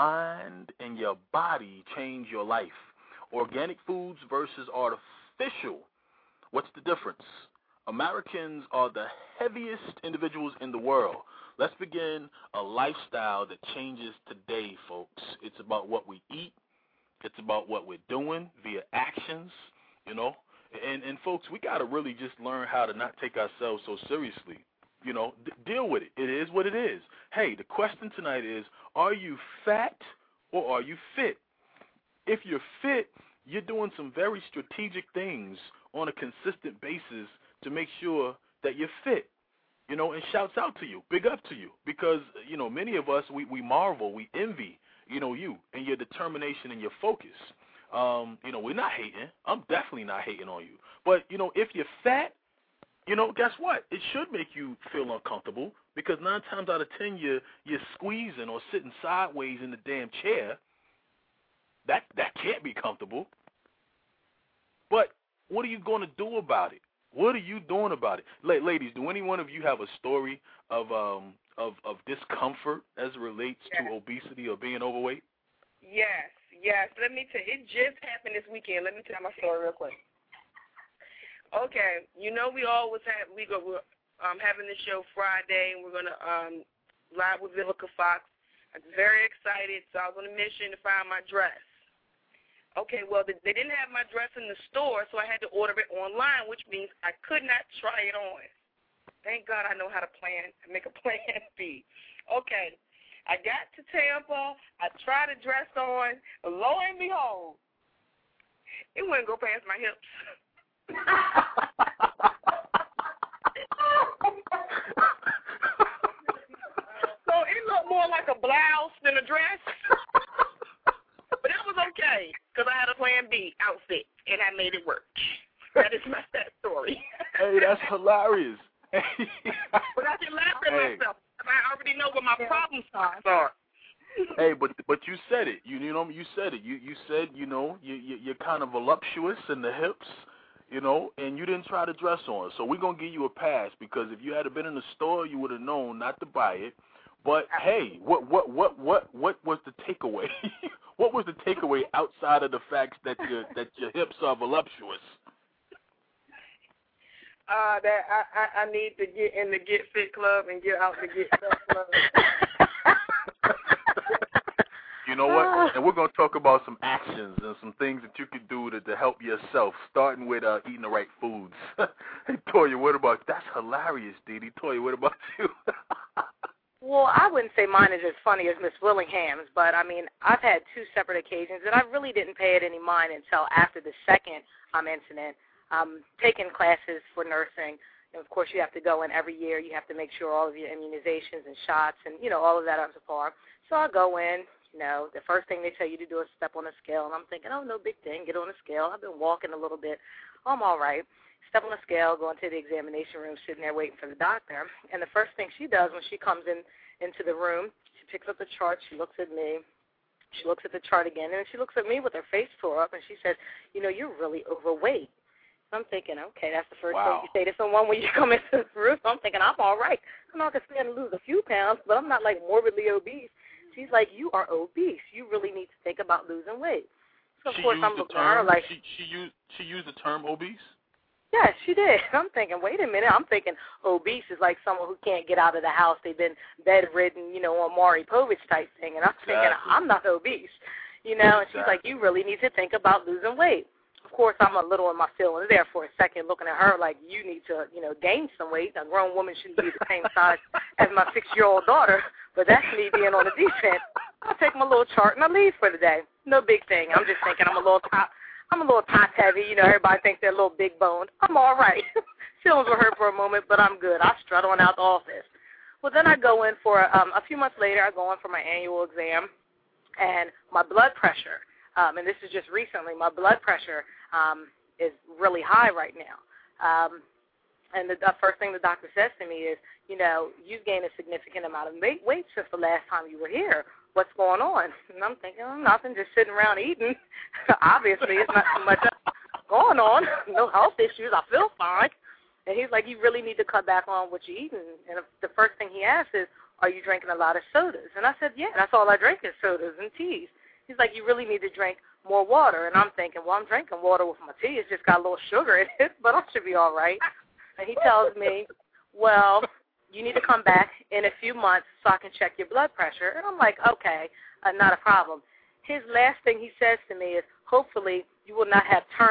mind and your body, change your life. Organic foods versus artificial. What's the difference? Americans are the heaviest individuals in the world. Let's begin a lifestyle that changes today, folks. It's about what we eat. It's about what we're doing via actions, you know. And, and folks, we got to really just learn how to not take ourselves so seriously. You know, d- deal with it. It is what it is. Hey, the question tonight is, are you fat or are you fit? If you're fit, you're doing some very strategic things on a consistent basis to make sure that you're fit. You know, and shouts out to you, big up to you, because, you know, many of us, we, we marvel, we envy, you know, you and your determination and your focus. Um, you know, we're not hating. I'm definitely not hating on you. But, you know, if you're fat, you know, guess what? It should make you feel uncomfortable because nine times out of ten you're, you're squeezing or sitting sideways in the damn chair. That, that can't be comfortable. But what are you going to do about it? What are you doing about it? La- ladies, do any one of you have a story of um of, of discomfort as it relates yes. to obesity or being overweight? Yes, yes. Let me tell you, it just happened this weekend. Let me tell my story real quick. Okay, you know we always have, we go, we're um, having this show Friday, and we're going to um, live with Vivica Fox. I'm very excited, so I was on a mission to find my dress. Okay, well, they didn't have my dress in the store, so I had to order it online, which means I could not try it on. Thank God I know how to plan and make a plan B. Okay, I got to Tampa. I tried the dress on. Lo and behold, it wouldn't go past my hips. So it looked more like a blouse than a dress. But that was okay, because I had a plan B outfit, and I made it work. That is my sad story. Hey, that's hilarious. But I can laugh at hey. myself. I already know what my problems are. Hey, but but you said it. You you know you said it. You you said you know you, you you're kind of voluptuous in the hips, you know, and you didn't try the dress on. So we're gonna give you a pass because if you had been in the store, you would have known not to buy it. But hey, what what what what what was the takeaway? What was the takeaway outside of the fact that your that your hips are voluptuous? Uh, that I, I, I need to get in the Get Fit Club and get out the Get Fit Club. You know what? And we're going to talk about some actions and some things that you could do to, to help yourself, starting with uh, eating the right foods. Hey, Toya, what about, that's hilarious, Dee Dee. Toya, what about you? Well, I wouldn't say mine is as funny as Miss Willingham's, but, I mean, I've had two separate occasions, and I really didn't pay it any mind until after the second um, incident. Um, taking classes for nursing, and of course you have to go in every year. You have to make sure all of your immunizations and shots and, you know, all of that up to par. So I go in, you know, the first thing they tell you to do is step on a scale, and I'm thinking, oh, no big thing, get on a scale. I've been walking a little bit. Oh, I'm all right. Step on a scale, go into the examination room, sitting there waiting for the doctor, and the first thing she does when she comes in into the room, she picks up the chart, she looks at me, she looks at the chart again, and she looks at me with her face tore up, and she says, you know, you're really overweight. I'm thinking, okay, that's the first wow. thing you say to someone when you come into the room. So I'm thinking, I'm all right. I'm not going to stand to lose a few pounds, but I'm not, like, morbidly obese. She's like, you are obese. You really need to think about losing weight. So, of she course, used I'm the looking term, at her like. She, she, used, she used the term obese? Yes, she did. I'm thinking, wait a minute. I'm thinking obese is like someone who can't get out of the house. They've been bedridden, you know, on Maury Povich type thing. And I'm exactly. thinking, I'm not obese. You know, and exactly. she's like, you really need to think about losing weight. Of course, I'm a little in my feelings there for a second, looking at her like, you need to, you know, gain some weight. A grown woman shouldn't be the same size as my six-year-old daughter, but that's me being on the defense. I take my little chart and I leave for the day. No big thing. I'm just thinking I'm a little top, I'm a little top heavy. You know, everybody thinks they're a little big boned. I'm all right. Feelings were hurt for a moment, but I'm good. I strut on out the office. Well, then I go in for um, a few months later. I go in for my annual exam, and my blood pressure. Um, and this is just recently, my blood pressure um, is really high right now. Um, and the, the first thing the doctor says to me is, you know, you've gained a significant amount of weight, weight since the last time you were here. What's going on? And I'm thinking, oh, nothing, just sitting around eating. Obviously, it's not too much going on. No health issues. I feel fine. And he's like, you really need to cut back on what you're eating. And the first thing he asks is, are you drinking a lot of sodas? And I said, yeah, that's all I drink is sodas and teas. He's like, you really need to drink more water. And I'm thinking, well, I'm drinking water with my tea. It's just got a little sugar in it, but I should be all right. And he tells me, well, you need to come back in a few months so I can check your blood pressure. And I'm like, okay, uh, not a problem. His last thing he says to me is, hopefully you will not have turned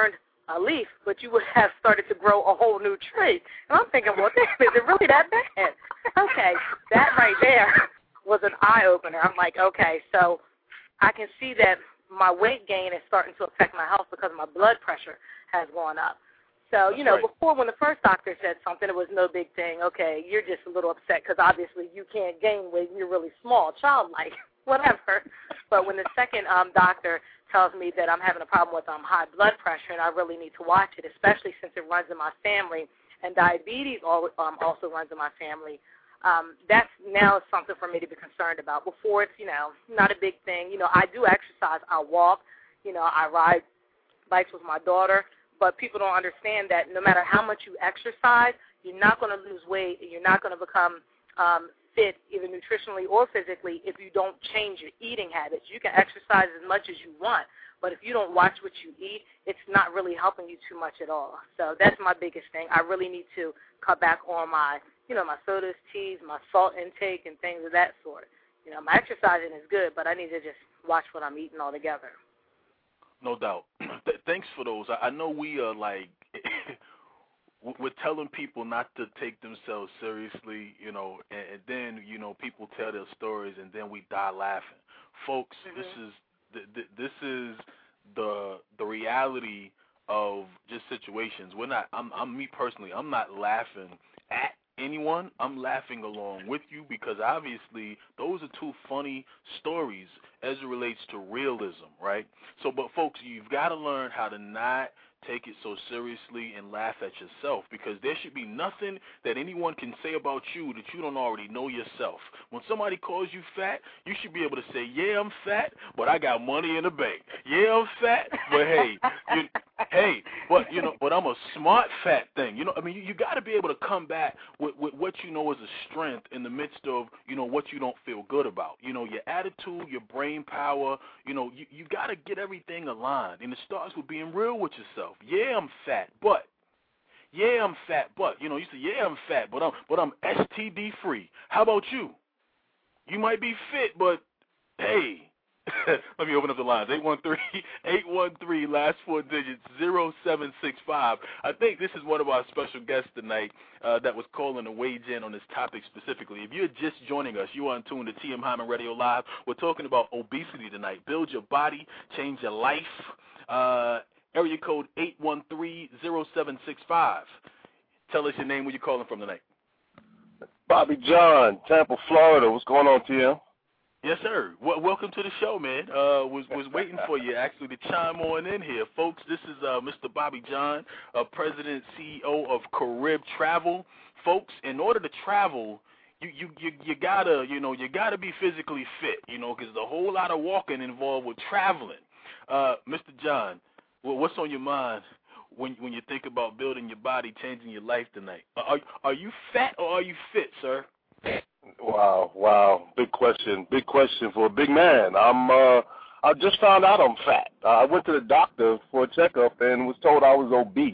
a leaf, but you would have started to grow a whole new tree. And I'm thinking, well, damn, is it really that bad? Okay, that right there was an eye-opener. I'm like, okay, so I can see that my weight gain is starting to affect my health because my blood pressure has gone up. So, you know, right. Before when the first doctor said something, it was no big thing. Okay, you're just a little upset because obviously you can't gain weight. You're really small, childlike, whatever. But when the second um, doctor tells me that I'm having a problem with um, high blood pressure and I really need to watch it, especially since it runs in my family, and diabetes all, um, also runs in my family, um, that's now something for me to be concerned about. Before it's, you know, not a big thing. You know, I do exercise. I walk. You know, I ride bikes with my daughter. But people don't understand that no matter how much you exercise, you're not going to lose weight and you're not going to become um, fit either nutritionally or physically if you don't change your eating habits. You can exercise as much as you want, but if you don't watch what you eat, it's not really helping you too much at all. So that's my biggest thing. I really need to cut back on my, you know, my sodas, teas, my salt intake, and things of that sort. You know, my exercising is good, but I need to just watch what I'm eating altogether. No doubt. Thanks for those. I know we are like, we're telling people not to take themselves seriously, you know, and, and then, you know, people tell their stories and then we die laughing. Folks, mm-hmm. this is this is the the reality of just situations. We're not, I'm, I'm me personally, I'm not laughing at anyone. I'm laughing along with you because obviously those are two funny stories as it relates to realism, right? So, but folks, you've got to learn how to not take it so seriously and laugh at yourself, because there should be nothing that anyone can say about you that you don't already know yourself. When somebody calls you fat, you should be able to say, yeah, I'm fat, but I got money in the bank. Yeah, I'm fat, but hey, you, hey, but you know, but I'm a smart fat thing. You know, I mean, you, you got to be able to come back with, with what you know is a strength in the midst of, you know, what you don't feel good about. You know, your attitude, your brain power. You know, you you got to get everything aligned, and it starts with being real with yourself. Yeah, I'm fat, but yeah, I'm fat, but you know, you say, yeah, I'm fat, but I'm but I'm S T D free. How about you? You might be fit, but hey. Let me open up the lines. eight one three, eight one three, last four digits, zero seven six five. I think this is one of our special guests tonight uh, that was calling to wage in on this topic specifically. If you're just joining us, you are in tune to T M Hyman Radio Live. We're talking about obesity tonight. Build your body, change your life. Uh, area code eight one three, zero seven six five. Tell us your name, where you're calling from tonight. Bobby John, Tampa, Florida. What's going on, T M? Yes, sir. Well, welcome to the show, man. Uh, was was waiting for you, actually, to chime on in here. Folks, this is uh, Mister Bobby John, uh, President and C E O of Carib Travel. Folks, in order to travel, you, you, you, you gotta, you know, you gotta be physically fit, you know, because there's a whole lot of walking involved with traveling. Uh, Mister John, well, what's on your mind when when you think about building your body, changing your life tonight? Are are you fat or are you fit, sir? Wow, wow, big question, big question for a big man. I'm, uh, I just found out I'm fat. Uh, I went to the doctor for a checkup and was told I was obese,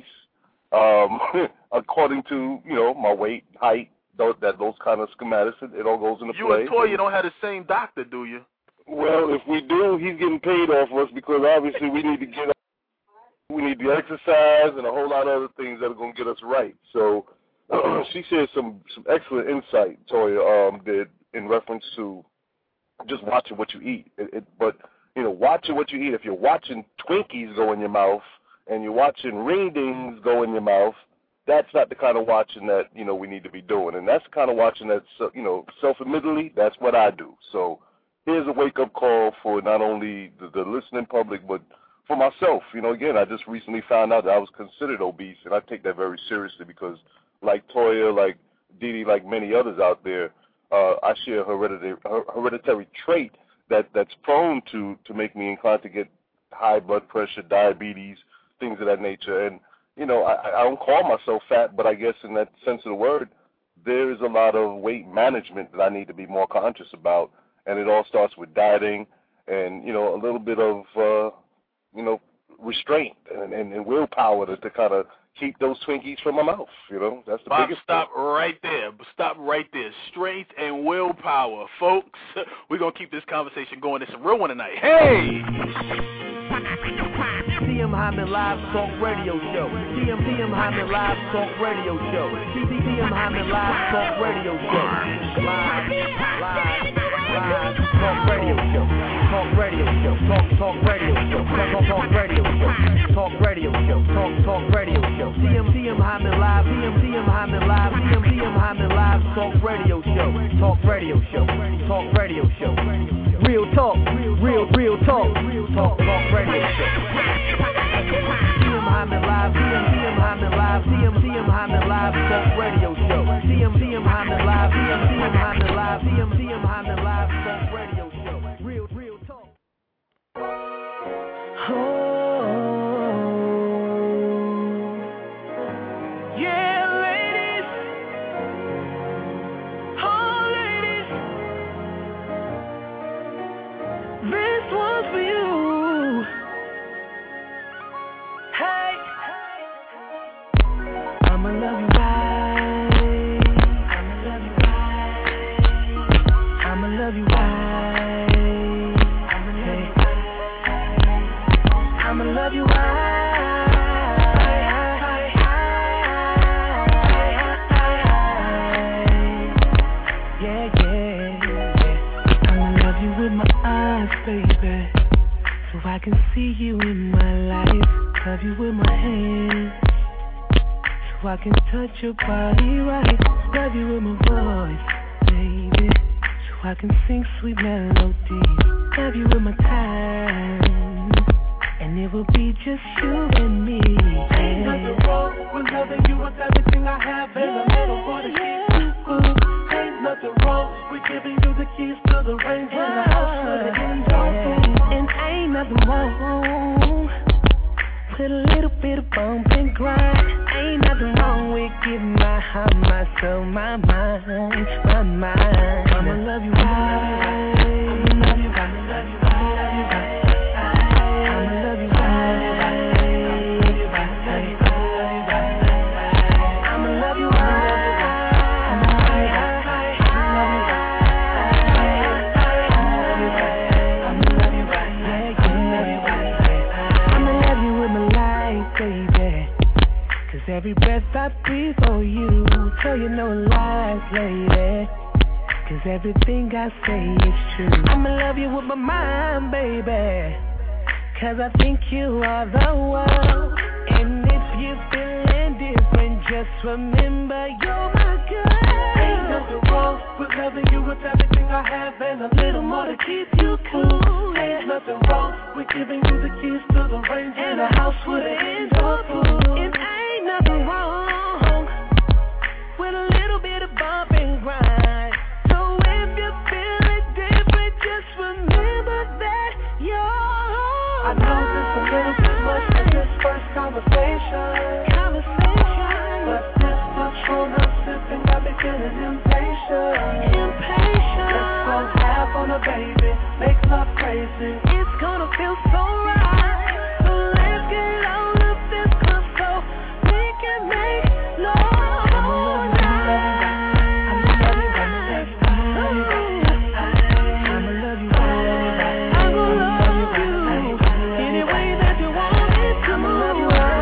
um, according to, you know, my weight, height, those, that those kind of schematics. It, it all goes into you play. You and Toya don't have the same doctor, do you? Well, if we do, he's getting paid off us because obviously we need to get, we need the exercise and a whole lot of other things that are going to get us right. So. Uh, she shared some, some excellent insight, Toya, um, did in reference to just watching what you eat. It, it, but, you know, watching what you eat, if you're watching Twinkies go in your mouth and you're watching ring dings go in your mouth, that's not the kind of watching that, you know, we need to be doing. And that's the kind of watching that's, uh, you know, self-admittedly, that's what I do. So here's a wake-up call for not only the, the listening public, but for myself. You know, again, I just recently found out that I was considered obese, and I take that very seriously because like Toya, like Dee Dee, like many others out there, uh, I share a hereditary, hereditary trait that, that's prone to, to make me inclined to get high blood pressure, diabetes, things of that nature. And, you know, I, I don't call myself fat, but I guess in that sense of the word, there is a lot of weight management that I need to be more conscious about. And it all starts with dieting and, you know, a little bit of, uh, you know, restraint and, and, and willpower to, to kind of keep those Twinkies from my mouth, you know. That's the Bob, biggest stop thing. right there. Stop right there. Strength and willpower. Folks, we're going to keep this conversation going. It's a real one tonight. Hey! C M M Hyman Live Talk Radio Show. T M T M Hyman Live Talk Radio Show. T M T M Hyman Live Talk Radio Show. Live, live, live Talk Radio Show. Talk Radio Show. Talk Talk Radio Show. Talk Talk Talk Radio Show. Talk Radio Show. Talk Talk Radio Show. T M T M Hyman Live. T M T M Hyman Live. T M T M Hyman Live Talk Radio Show. Talk Radio Show. Talk Radio Show. Real talk. Real real talk. Talk Talk Radio Show. T M Hyman Live. T M T M Hyman Live. T M T M Hyman Live Talk Radio Show. T M T M Hyman Live. T M T M Hyman Live. T M T M Hyman Live Talk Radio Show. Real real talk. Oh. Baby, so I can see you in my life. Love you with my hands, so I can touch your body right. Love you with my voice, baby, so I can sing sweet melodies. Love you with my time, and it will be just you and me. Ain't nothing wrong with loving you with everything I have in the middle for the keys. Ain't nothing wrong with giving you the keys to the range in the house with the indoor food. And ain't nothing wrong with a little bit of bump and grind. Ain't nothing wrong with giving my heart, my soul, my mind, my mind. I'ma love you right. I'ma love you right. I'ma love you right. I'ma love you right. Every breath I breathe for you, tell you no lies, lady, cause everything I say is true. I'ma love you with my mind, baby, cause I think you are the world. And if you're feeling different, just remember you're my girl. Ain't nothing wrong with loving you with everything I have and a little more to keep you cool. Ain't nothing wrong with giving you the keys to the range and a house with an indoor pool. It ain't nothing wrong with a little bit of bump and grind. So if you feel it different, just remember that you're. I know this a little bit much for this first conversation. Conversation. But this Patron I'm sipping got me feeling impatient. Impatient. Let's go half on a baby, make love crazy. It's gonna feel so right. So let's get on up this club so we can make love all night. I'ma love you right. I'ma love you right. I'ma love you right. I'ma love you any way that you want me to. I'ma love you right.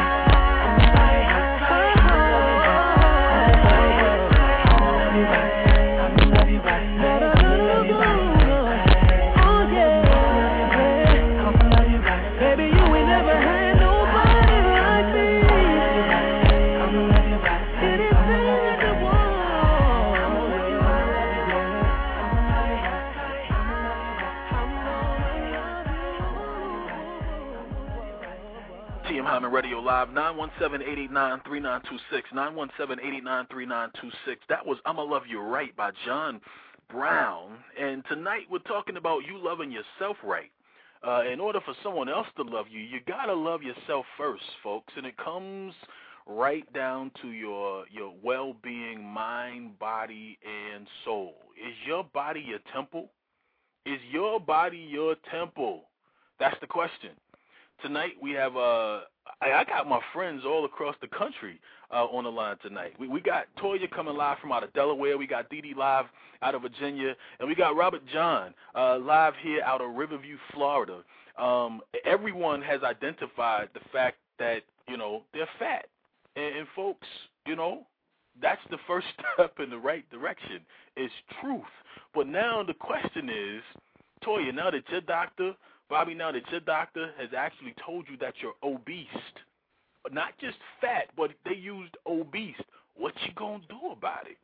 Radio Live, nine one seven, eight eight nine, three nine two six, nine one seven, eight eight nine, three nine two six. That was I'ma Love You Right by John Brown. And tonight we're talking about you loving yourself right. Uh, in order for someone else to love you, you got to love yourself first, folks. And it comes right down to your, your well-being, mind, body, and soul. Is your body your temple? Is your body your temple? That's the question. Tonight we have uh, I, I got my friends all across the country uh, on the line tonight. We, we got Toya coming live from out of Delaware. We got Dee Dee live out of Virginia. And we got Robert John uh, live here out of Riverview, Florida. Um, everyone has identified the fact that, you know, they're fat. And, and folks, you know, that's the first step in the right direction is truth. But now the question is, Toya, now that your doctor, Bobby, now that your doctor has actually told you that you're obese, not just fat, but they used obese, what you going to do about it?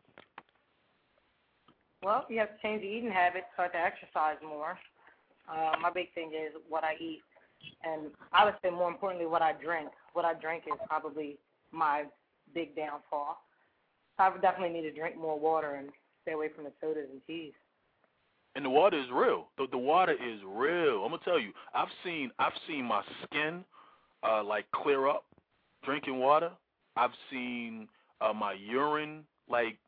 Well, you have to change the eating habits, start to exercise more. Uh, my big thing is what I eat, and I would say more importantly what I drink. What I drink is probably my big downfall. I would definitely need to drink more water and stay away from the sodas and teas. And the water is real. The, the water is real. I'm gonna tell you. I've seen I've seen my skin uh, like clear up drinking water. I've seen uh, my urine like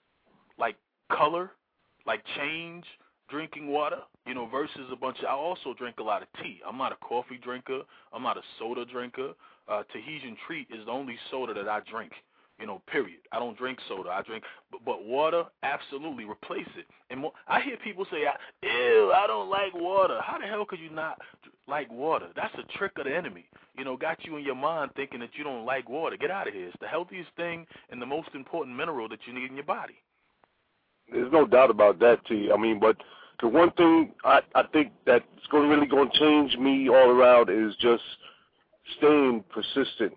like color, like change drinking water. You know, versus a bunch of. I also drink a lot of tea. I'm not a coffee drinker. I'm not a soda drinker. Uh, Tahitian Treat is the only soda that I drink. You know, period. I don't drink soda. I drink, but, but water, absolutely replace it. And more, I hear people say, ew, I don't like water. How the hell could you not like water? That's a trick of the enemy. You know, got you in your mind thinking that you don't like water. Get out of here. It's the healthiest thing and the most important mineral that you need in your body. There's no doubt about that, T. I mean, but the one thing I, I think that's going really going to change me all around is just staying persistent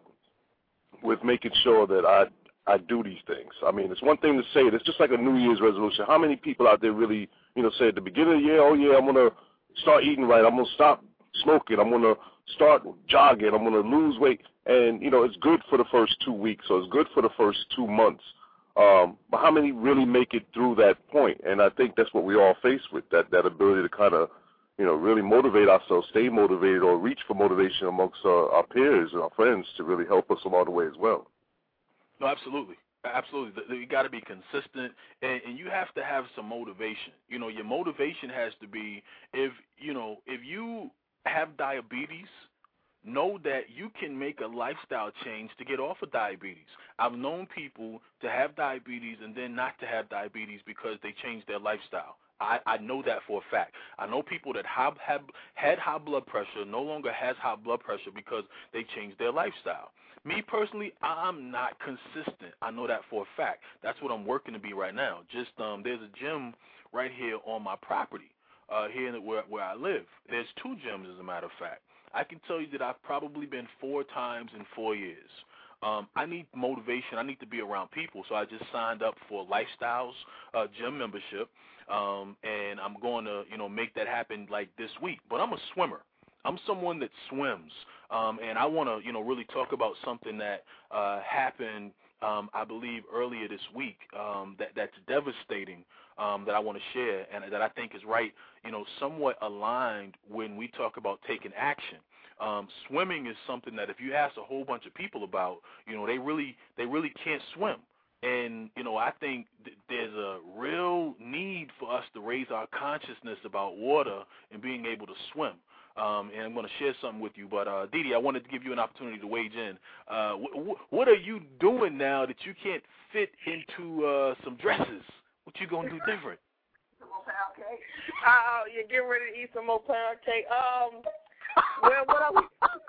with making sure that I I do these things. I mean, it's one thing to say it. It's just like a New Year's resolution. How many people out there really, you know, say at the beginning of the year, oh, yeah, I'm going to start eating right. I'm going to stop smoking. I'm going to start jogging. I'm going to lose weight. And, you know, it's good for the first two weeks, so it's good for the first two months. Um, but how many really make it through that point? And I think that's what we all face with, that, that ability to kind of, you know, really motivate ourselves, stay motivated, or reach for motivation amongst uh, our peers and our friends to really help us along the way as well. No, absolutely. Absolutely. You got to be consistent, and, and you have to have some motivation. You know, your motivation has to be, if, you know, if you have diabetes, know that you can make a lifestyle change to get off of diabetes. I've known people to have diabetes and then not to have diabetes because they changed their lifestyle. I, I know that for a fact. I know people that have, have had high blood pressure no longer has high blood pressure because they changed their lifestyle. Me personally, I'm not consistent. I know that for a fact. That's what I'm working to be right now. Just um, there's a gym right here on my property, uh, here in, where where I live. There's two gyms, as a matter of fact. I can tell you that I've probably been four times in four years. Um, I need motivation. I need to be around people, so I just signed up for Lifestyles uh, gym membership. Um, and I'm going to, you know, make that happen like this week. But I'm a swimmer. I'm someone that swims, um, and I want to, you know, really talk about something that uh, happened, um, I believe, earlier this week. Um, that that's devastating. Um, that I want to share, and that I think is right, you know, somewhat aligned when we talk about taking action. Um, swimming is something that if you ask a whole bunch of people about, you know, they really they really can't swim. And, you know, I think th- there's a real need for us to raise our consciousness about water and being able to swim. Um, and I'm going to share something with you. But, uh, Dee Dee, I wanted to give you an opportunity to wage in. Uh, wh- wh- what are you doing now that you can't fit into uh, some dresses? What you going to do different? Some more pound cake. Oh, you're getting ready to eat some more pound cake. Um, well, what are we...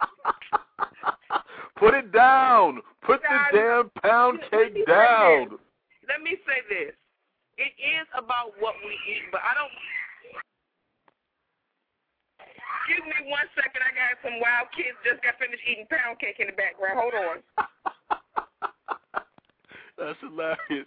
Put it down. Put the damn pound cake down. Let me say this. It is about what we eat, but I don't... Excuse me one second. I got some wild kids just got finished eating pound cake in the background. Hold on. That's hilarious.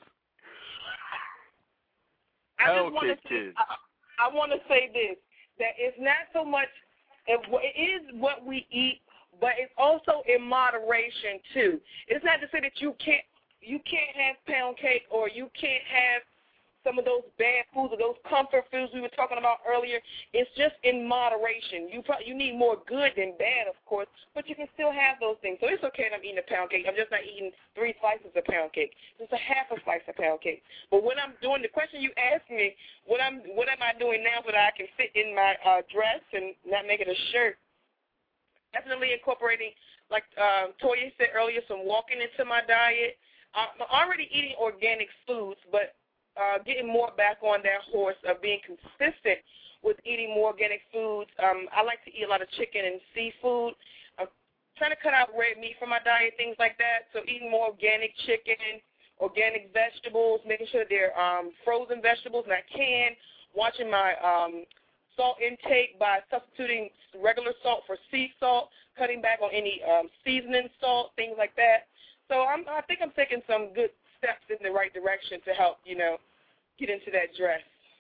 I just want to say, I, I want to say this, that it's not so much, it, it is what we eat, but it's also in moderation too. It's not to say that you can't you can't have pound cake or you can't have some of those bad foods or those comfort foods we were talking about earlier. It's just in moderation. You probably, you need more good than bad, of course, but you can still have those things. So it's okay that I'm eating a pound cake. I'm just not eating three slices of pound cake. Just a half a slice of pound cake. But when I'm doing the question you asked me, what I'm what am I doing now so that I can fit in my uh, dress and not make it a shirt? definitely incorporating, like uh, Toya said earlier, some walking into my diet. I'm already eating organic foods, but uh, getting more back on that horse of being consistent with eating more organic foods. Um, I like to eat a lot of chicken and seafood. I'm trying to cut out red meat from my diet, things like that. So eating more organic chicken, organic vegetables, making sure they're um, frozen vegetables, not canned, watching my um, salt intake by substituting regular salt for sea salt, cutting back on any um, seasoning salt, things like that. So I'm, I think I'm taking some good steps in the right direction to help, you know, get into that dress.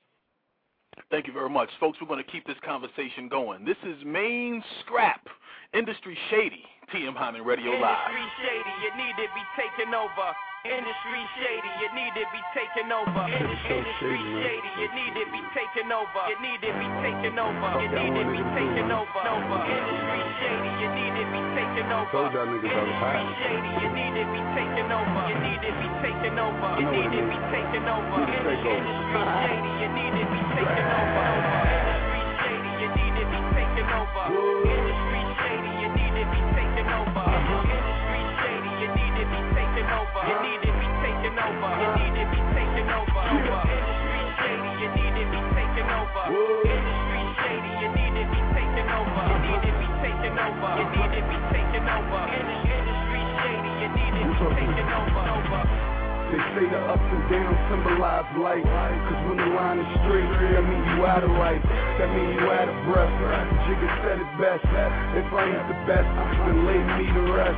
Thank you very much. Folks, we're going to keep this conversation going. This is Main Scrap, Industry Shady, T M Hyman Radio Live. Industry Shady, you need to be taken over. Industry Shady, you need to be taken over. Industry Shady, you need to be taken over. You need to be taken over. You need to be taken over. Industry Shady, you need to be taken over. Industry Shady, you need to be taken over. You need to be taken over. You need to be taken over. Industry Shady, you need to be taken over. Industry Shady, you need to be taken over. Industry Shady, you need to be taken over. Industry Shady, you need to be taken over. You need to be taken over. You need to be taken over. Industry Shady, you need to be taken over. Industry Shady, you need to be taken over. You need to be taken over. You need to be taken over. Industry Shady, you need to be taken over. They say the ups and downs symbolize life. Cause when the line is straight, that mean you out of life. That mean you out of breath. Jigga said it best. If I ain't the best, then lay me to rest.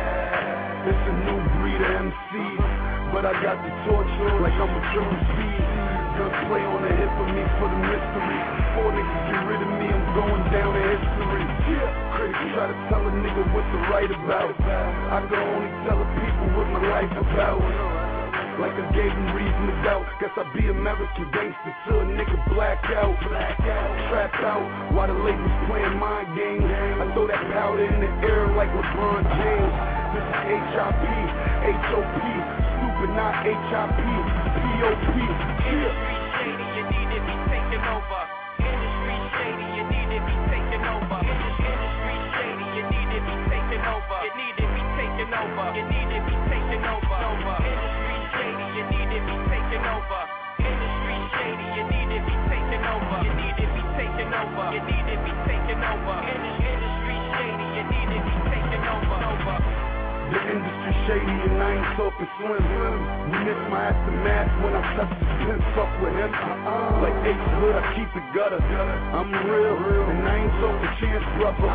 It's a new breed of M Cs, but I got the torch like I'm a triple C. Gunplay on the hip of me for the mystery. Before niggas get rid of me, I'm going down in history. Critics try to tell a nigga what to write about. I can only tell the people what my life about. Like I gave him reason to doubt. Guess I be American gangster till a nigga black out. Black out, trap out, while the labels playing mind games. I throw that powder in the air like LeBron James. This is H I P, H O P, stupid, not H I P, P O P. Industry Shady, you need to be taken over. Industry Shady, you need to be taken over. Industry Shady, you need to be taken over. You need to be taken over. You need to be taken over. Industry Shady, you need to be taken over. Industry Shady, you need to be taken over. You need to be taken over. You need to be taken over. Industry Shady, you need to be taken over. The industry shady and I ain't talking slim. You miss my aftermath when I touch the pin. Fuck with him. Like H Hood, I keep it gutter. I'm real, and I ain't talking chance, brother.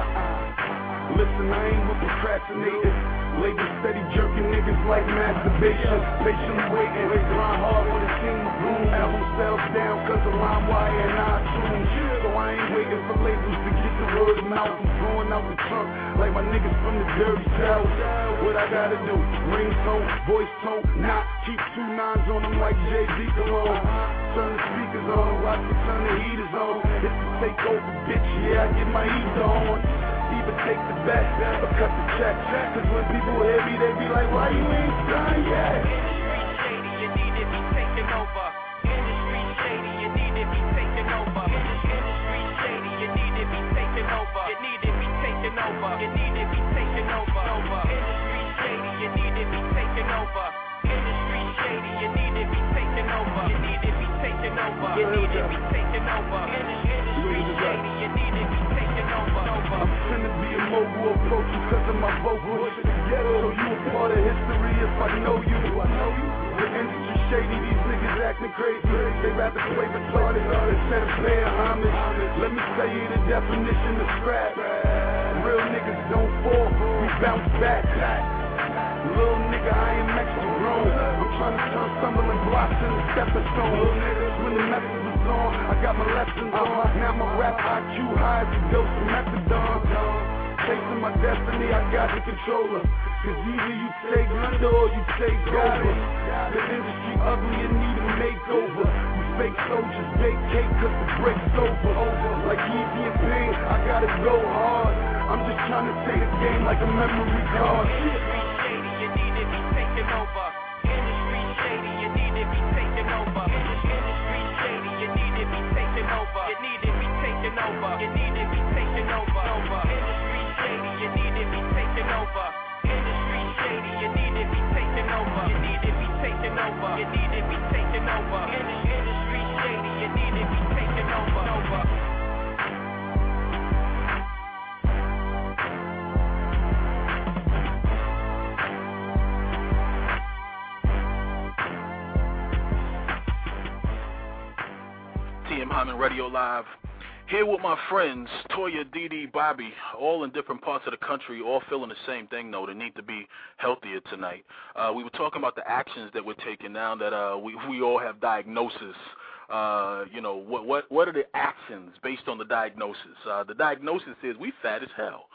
Listen, I ain't with procrastinating. Labor steady jerking niggas like masturbation. Patiently waiting, grind hard when it seems boom. Album sells down cause of LimeWire and iTunes. So I ain't waiting for labels to get the word of mouth. I'm throwing out the trunk like my niggas from the dirty south. What I gotta do? Ringtone, voice tone, nah. Keep two nines on them like J D Cologne. Turn the speakers on, watch me turn the heaters on. It's the takeover, bitch, yeah, I get my heater on. Either take the back or cut the check. Cause when people hear me, they be like, why you ain't done yet? Industry Shady, you need to be taken over. Industry Shady, you need to be taken over. Industry Shady, you need to be taken over. You need to be taken over. You need to be taken over. Industry Shady, you need to be taken over. Industry Shady, you need to be taken over. You need to be taken over. You need to be taken over. Industry Shady, you need to be taken over. I'm finna be a mogul approach you cause of my vocals. So you a part of history if I know you. The industry shady, these niggas acting crazy. They rather play retarded instead of paying homage. Let me tell you the definition of scrap. Real niggas don't fall, we bounce back. Little nigga, I am extra grown. I'm trying to turn stumbling blocks into stepping stones. When the message was on, I got my lessons on. Now my rap I Q high as a dose of methadone. Chasing my destiny, I got the controller. Cause either you take under or you take over. The industry ugly and need a makeover. You fake soldiers vacate cause the break's over. Like Easy and Pain, I gotta go hard. I'm just trying to take the game like a memory card. Industry Shady, you need to be taken over. Industry Shady, you need to be taken over. Industry Shady, you need to be taken over. You need to be taken over. You need to be taken over. Industry Shady. shady, you need to be taken over. Industry shady, you need to be taken over. You need to be taken over. You need to be taken over. Industry shady, you need to be taken over. over. T M Hyman Radio Live. Here with my friends, Toya, Dee Dee, Bobby, all in different parts of the country, all feeling the same thing, though. They need to be healthier tonight. Uh, we were talking about the actions that we're taking now that uh, we, we all have diagnosis. Uh, you know, what, what, what are the actions based on the diagnosis? Uh, the diagnosis is we fat as hell.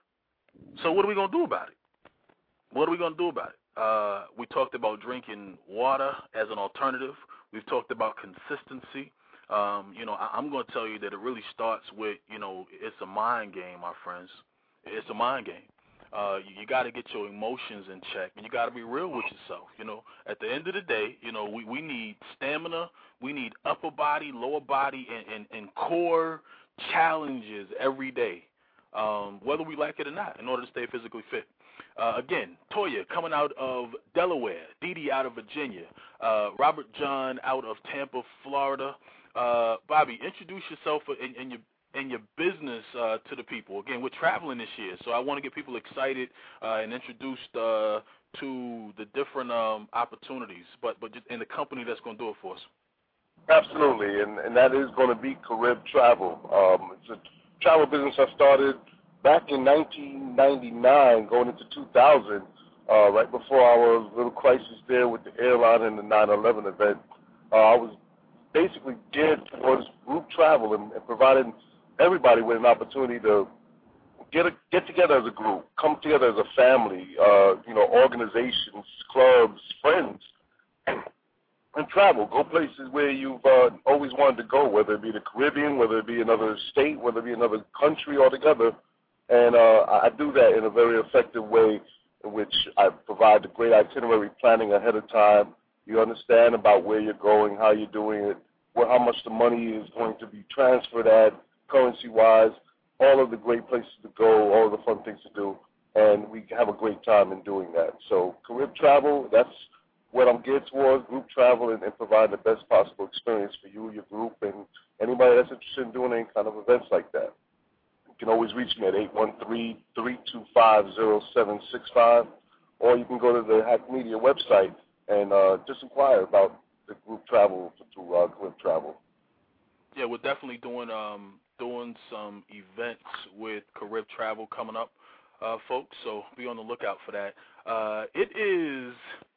So what are we going to do about it? What are we going to do about it? Uh, we talked about drinking water as an alternative. We've talked about consistency. Um, you know, I, I'm going to tell you that it really starts with, you know, it's a mind game, my friends. It's a mind game. Uh, you, you got to get your emotions in check, and you got to be real with yourself. You know, at the end of the day, you know, we, we need stamina, we need upper body, lower body, and, and, and core challenges every day, um, whether we like it or not, in order to stay physically fit. Uh, again, Toya coming out of Delaware, Dee Dee out of Virginia, uh, Robert John out of Tampa, Florida. Uh, Bobby, introduce yourself and, and your and your business uh, to the people. Again, we're traveling this year, so I want to get people excited uh, and introduced uh, to the different um, opportunities, but but just, and the company that's going to do it for us. Absolutely, and, and that is going to be Carib Travel. Um, it's a travel business I started back in nineteen ninety-nine, going into two thousand, uh, right before our little crisis there with the airline and the nine eleven event. Uh, I was basically geared towards group travel and, and providing everybody with an opportunity to get a, get together as a group, come together as a family, uh, you know, organizations, clubs, friends, and, and travel. Go places where you've uh, always wanted to go, whether it be the Caribbean, whether it be another state, whether it be another country altogether. And uh, I do that in a very effective way in which I provide the great itinerary planning ahead of time. You understand about where you're going, how you're doing it, where how much the money is going to be transferred at, currency-wise, all of the great places to go, all of the fun things to do, and we have a great time in doing that. So Carib Travel, that's what I'm geared towards, group travel, and, and provide the best possible experience for you, your group, and anybody that's interested in doing any kind of events like that. You can always reach me at eight one three, three two five, zero seven six five, or you can go to the Hack Media website and uh, just inquire about the group travel through uh, Carib Travel. Yeah, we're definitely doing um, doing some events with Carib Travel coming up, uh, folks, so be on the lookout for that. Uh, it is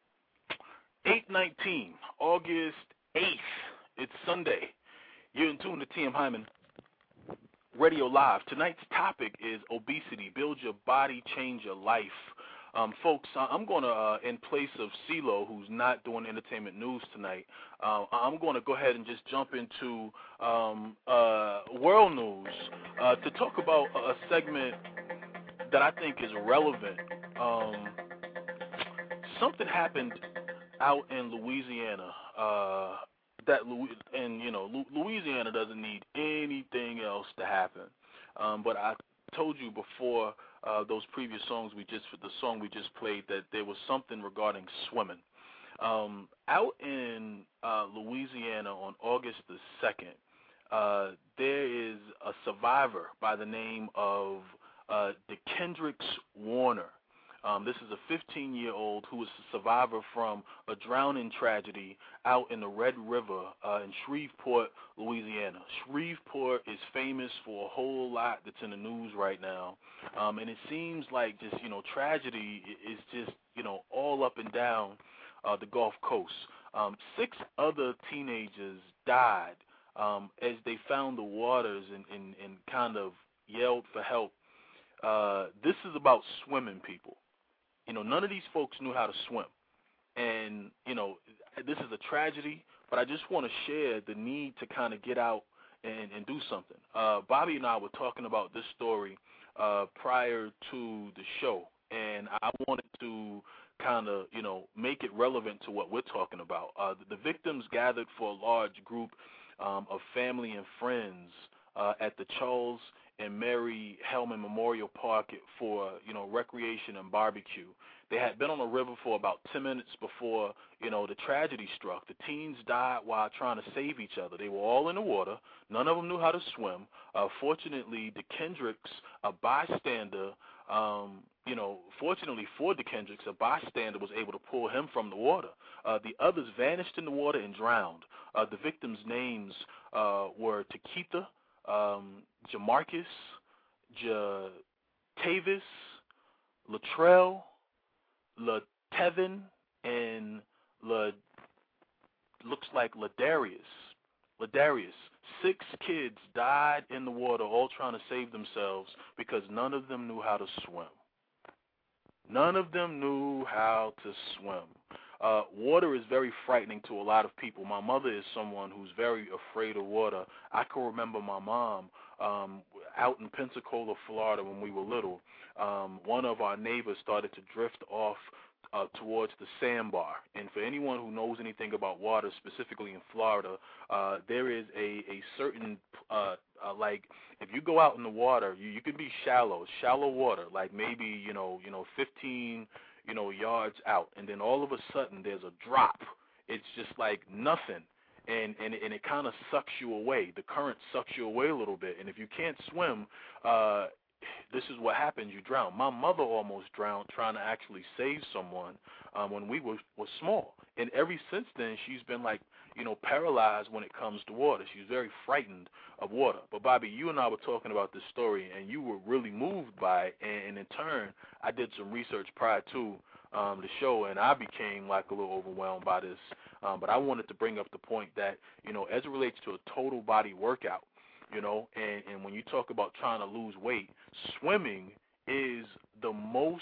eight nineteen, August eighth. It's Sunday. You're in tune to T M Hyman Radio Live. Tonight's topic is obesity. Build your body, change your life. Um, folks, I'm going to, uh, in place of CeeLo, who's not doing entertainment news tonight, uh, I'm going to go ahead and just jump into um, uh, world news uh, to talk about a segment that I think is relevant. Um, something happened out in Louisiana uh, that, and you know, Louisiana doesn't need anything else to happen. Um, but I told you before. Uh, those previous songs we just, the song we just played, that there was something regarding swimming. Um, out in uh, Louisiana on August the second, uh, there is a survivor by the name of uh, DeKendrix Warner. Um, this is a fifteen-year-old who is a survivor from a drowning tragedy out in the Red River uh, in Shreveport, Louisiana. Shreveport is famous for a whole lot that's in the news right now, um, and it seems like just, you know, tragedy is just, you know, all up and down uh, the Gulf Coast. Um, six other teenagers died um, as they found the waters and, and, and kind of yelled for help. Uh, this is about swimming, people. You know, none of these folks knew how to swim. And, you know, this is a tragedy, but I just want to share the need to kind of get out and, and do something. Uh, Bobby and I were talking about this story uh, prior to the show, and I wanted to kind of, you know, make it relevant to what we're talking about. Uh, the, the victims gathered for a large group um, of family and friends uh, at the Charles and Mary Hellman Memorial Park for, you know, recreation and barbecue. They had been on the river for about ten minutes before, you know, the tragedy struck. The teens died while trying to save each other. They were all in the water. None of them knew how to swim. Uh, fortunately, the Kendricks, a bystander, um, you know, fortunately for the Kendricks, a bystander was able to pull him from the water. Uh, the others vanished in the water and drowned. Uh, the victims' names uh, were Takitha, um, Jamarcus, Jatavis, Latrell, LaTevin, and La, looks like Ladarius. Ladarius. Six kids died in the water, all trying to save themselves because none of them knew how to swim. None of them knew how to swim. Uh, water is very frightening to a lot of people. My mother is someone who's very afraid of water. I can remember my mom um, out in Pensacola, Florida, when we were little. Um, one of our neighbors started to drift off uh, towards the sandbar. And for anyone who knows anything about water, specifically in Florida, uh, there is a, a certain, uh, uh, like, if you go out in the water, you, you can be shallow, shallow water, like maybe, you know, you know, fifteen, you know, yards out, and then all of a sudden there's a drop. It's just like nothing, and and, and it kind of sucks you away. The current sucks you away a little bit, and if you can't swim, uh, this is what happens. You drown. My mother almost drowned trying to actually save someone um, when we were, were small, and ever since then she's been like, you know, paralyzed when it comes to water. She's very frightened of water. But, Bobby, you and I were talking about this story, and you were really moved by it, and, and in turn, I did some research prior to um, the show, and I became, like, a little overwhelmed by this. Um, but I wanted to bring up the point that, you know, as it relates to a total body workout, you know, and, and when you talk about trying to lose weight, swimming is the most,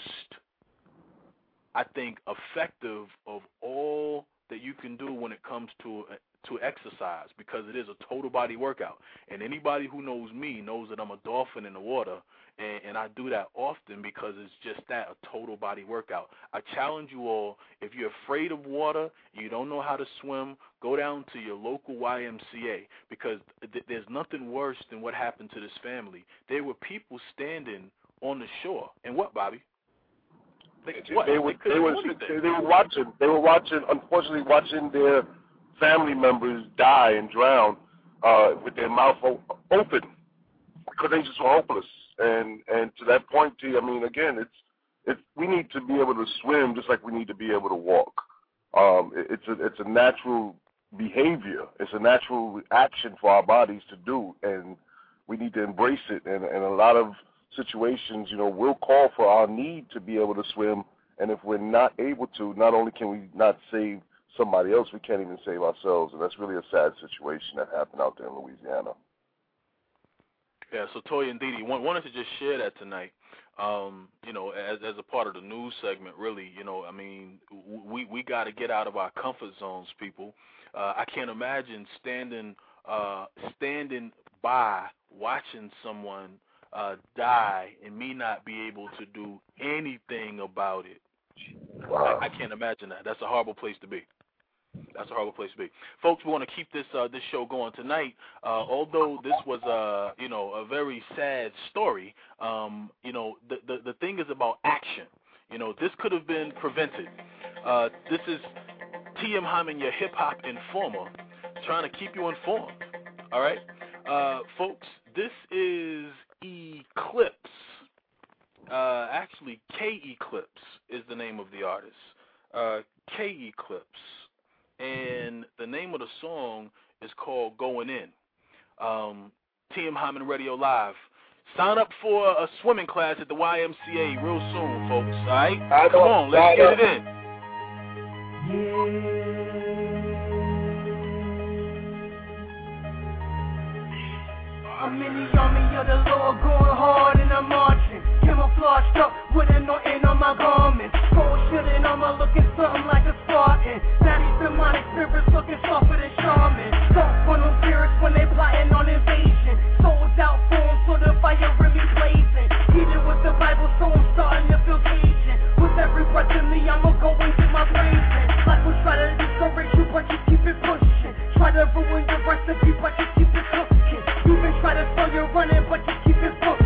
I think, effective of all that you can do when it comes to to exercise, because it is a total body workout. And anybody who knows me knows that I'm a dolphin in the water, and, and I do that often because it's just that, a total body workout. I challenge you all, if you're afraid of water, you don't know how to swim, go down to your local Y M C A, because th- there's nothing worse than what happened to this family. There were people standing on the shore, and what, Bobby? They, what? They, were, they, they, were, they, they were watching. They were watching. Unfortunately, watching their family members die and drown uh, with their mouth o- open because they just were hopeless. And and to that point, T, I mean, again, it's it's we need to be able to swim just like we need to be able to walk. Um, it, it's a it's a natural behavior. It's a natural action for our bodies to do, and we need to embrace it. And, and a lot of situations, you know, will call for our need to be able to swim, and if we're not able to, not only can we not save somebody else, we can't even save ourselves, and that's really a sad situation that happened out there in Louisiana. Yeah, so Toya and Didi, wanted to just share that tonight, um, you know, as as a part of the news segment, really, you know, I mean, we, we got to get out of our comfort zones, people. Uh, I can't imagine standing uh, standing by watching someone Uh, die and me not be able to do anything about it. Wow. I, I can't imagine that. That's a horrible place to be. That's a horrible place to be. Folks, we want to keep this uh, this show going tonight. Uh, although this was a you know a very sad story, um, you know the, the the thing is about action. You know this could have been prevented. Uh, this is T M Hyman, your hip hop informer, trying to keep you informed. All right, uh, folks. This is Eclipse. Uh, actually, K Eclipse is the name of the artist. Uh, K Eclipse. And the name of the song is called Going In. Um, T M Hyman Radio Live. Sign up for a swimming class at the Y M C A real soon, folks. All right? Come on, let's get it in. Yeah. I'm in the army of the Lord, going hard and I'm marching. Camouflaged up with a nothing on my garment. Cold shitting, I'ma looking something like a Spartan. Now these demonic spirits looking softer than shaman. Soft on them spirits when they plotting on invasion. Souls out for them, so the fire really blazing. Heated with the Bible, so I'm starting to feel caging. With every breath in me, I'ma go into my praising. Life will try to discourage you, but you keep it pushing. Try to ruin your recipe, but you keep it cooking. Even try to slow your running, but you keep it pushing.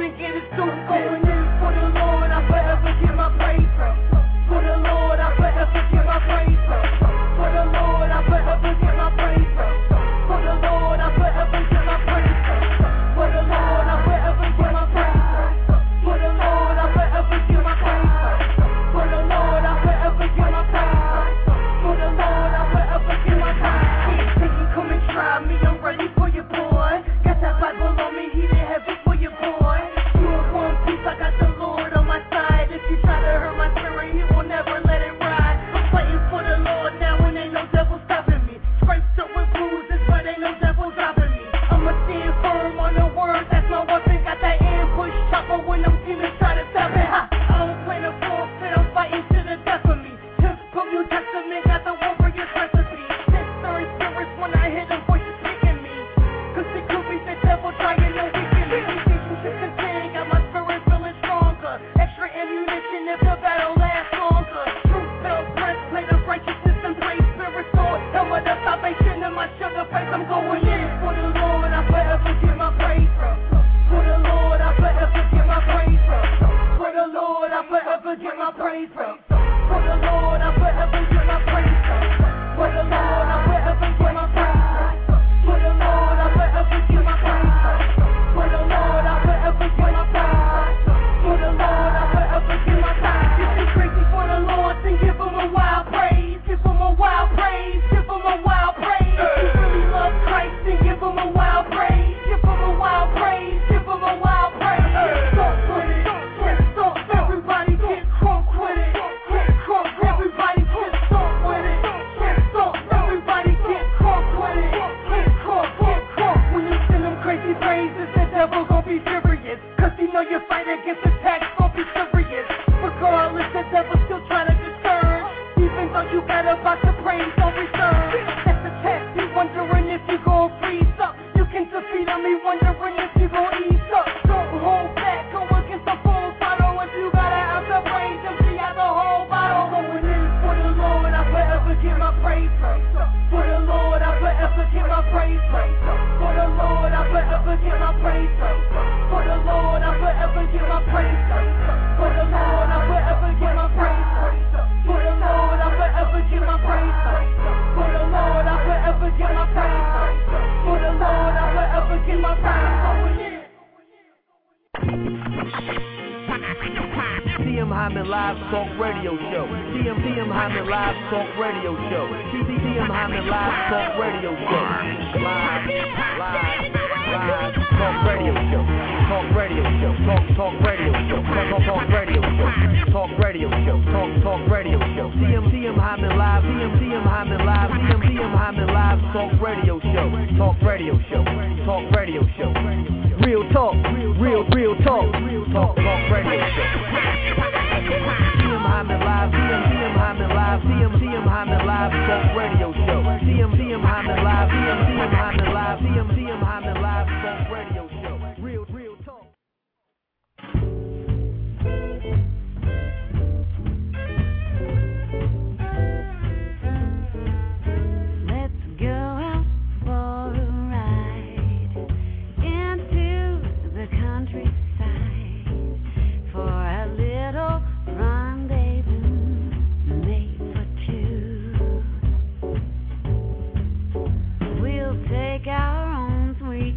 come and get it stupid. Going in for the Lord, I forever give my praise. For the Lord, I forever give my praise. For the Lord, I forever give my praise. For the Lord, I forever give my praise. For the Lord, I forever give my praise. For the Lord, I forever give my praise. For the Lord, I forever give my praise. For the Lord, I forever give my praise. Think you come and try me, I'm ready for your boy. Got that Bible on me, he didn't have it for your boy. You in one piece, I got the Lord on my side. If you try to hurt my spirit, he will never let it ride. I'm fighting for the Lord now and ain't no devil stopping me. Scraped up with bruises, but ain't no devil stopping me. I'ma stand firm on the word, that's my weapon. Got that ambush chopper when them demons try to stop it. Ha! I don't plan to forfeit, I'm fighting to the death of me. Just from New Testament, got the warrior's recipe. This third spirits when I hear them voices speaking me. Cause it could be the devil trying to weaken me. You should contend, got my spirit feeling stronger. Extra ammunition if the battle lasts longer. Truth belt, breastplate of righteousness and praise, spirit sword. Helmet of salvation in my sugar face, I'm going in. For the Lord, I forever give my praise. For the Lord, I forever give my praise. For the Lord, I forever give my praise. For the Lord, I forever give my praise. For the Lord, I forever give my praise. For the Lord, I forever give my praise. For the Lord, I forever give my praise. For the Lord, I forever give my praise. If you're crazy for the Lord, then give him a wild praise. Give him a wild praise. Give him a wild praise. If you really love Christ, then give him a wild praise. Give him a wild praise. Give him a wild praise. Stop with it. Get stop. Everybody get crunk with it. Get crunk. Everybody get stop with it. Get stop. Everybody get crunk with it. Get crunk. Get crunk. When you send them crazy praises, the devil gon' be furious. Cause he know your fight against attacks gon' be serious. Regardless, the devil still trying to disturb. Even though you got a box of praise on reserve. That's a test. He wondering if you gon' freeze up. You can defeat him. He wondering if you gon' ease up. Don't hold back. Go against the full throttle. If you gotta have the praise, empty out the whole bottle. Going in for the Lord, I forever give my praise. For the Lord, I forever give my praise. For the Lord, I forever give my praise. For the Lord, I forever give my praise. For the Lord, I forever give my praise. For the Lord, I forever give my praise. For the Lord, I forever give my praise. For the Lord, I forever give my praise. T M Hyman Live Talk Radio Show. T M T M Hyman Live Talk Radio Show. T M Hyman Live Talk Radio Show. Live, live, live Talk Radio Show. Talk Radio Show. Talk Talk Radio Show. Talk Talk Radio Show. Talk Radio Show. Talk Talk Radio Show. T M T M Hyman Live. T M T M Hyman Live. T M T M Hyman Live Talk Radio Show. Talk Radio Show. Talk Radio Show. Real talk. Real real talk. Talk Talk Radio Show. T M Hyman Live, T M T M Hyman Live, T M T M Hyman Live Talk Radio Show. T M T M Hyman Live, T M T M Hyman Live, T M T M Hyman Live Talk Radio Show. Real, real talk. Let's go out for a ride into the countryside for a little rendezvous made for two. We'll take our own sweet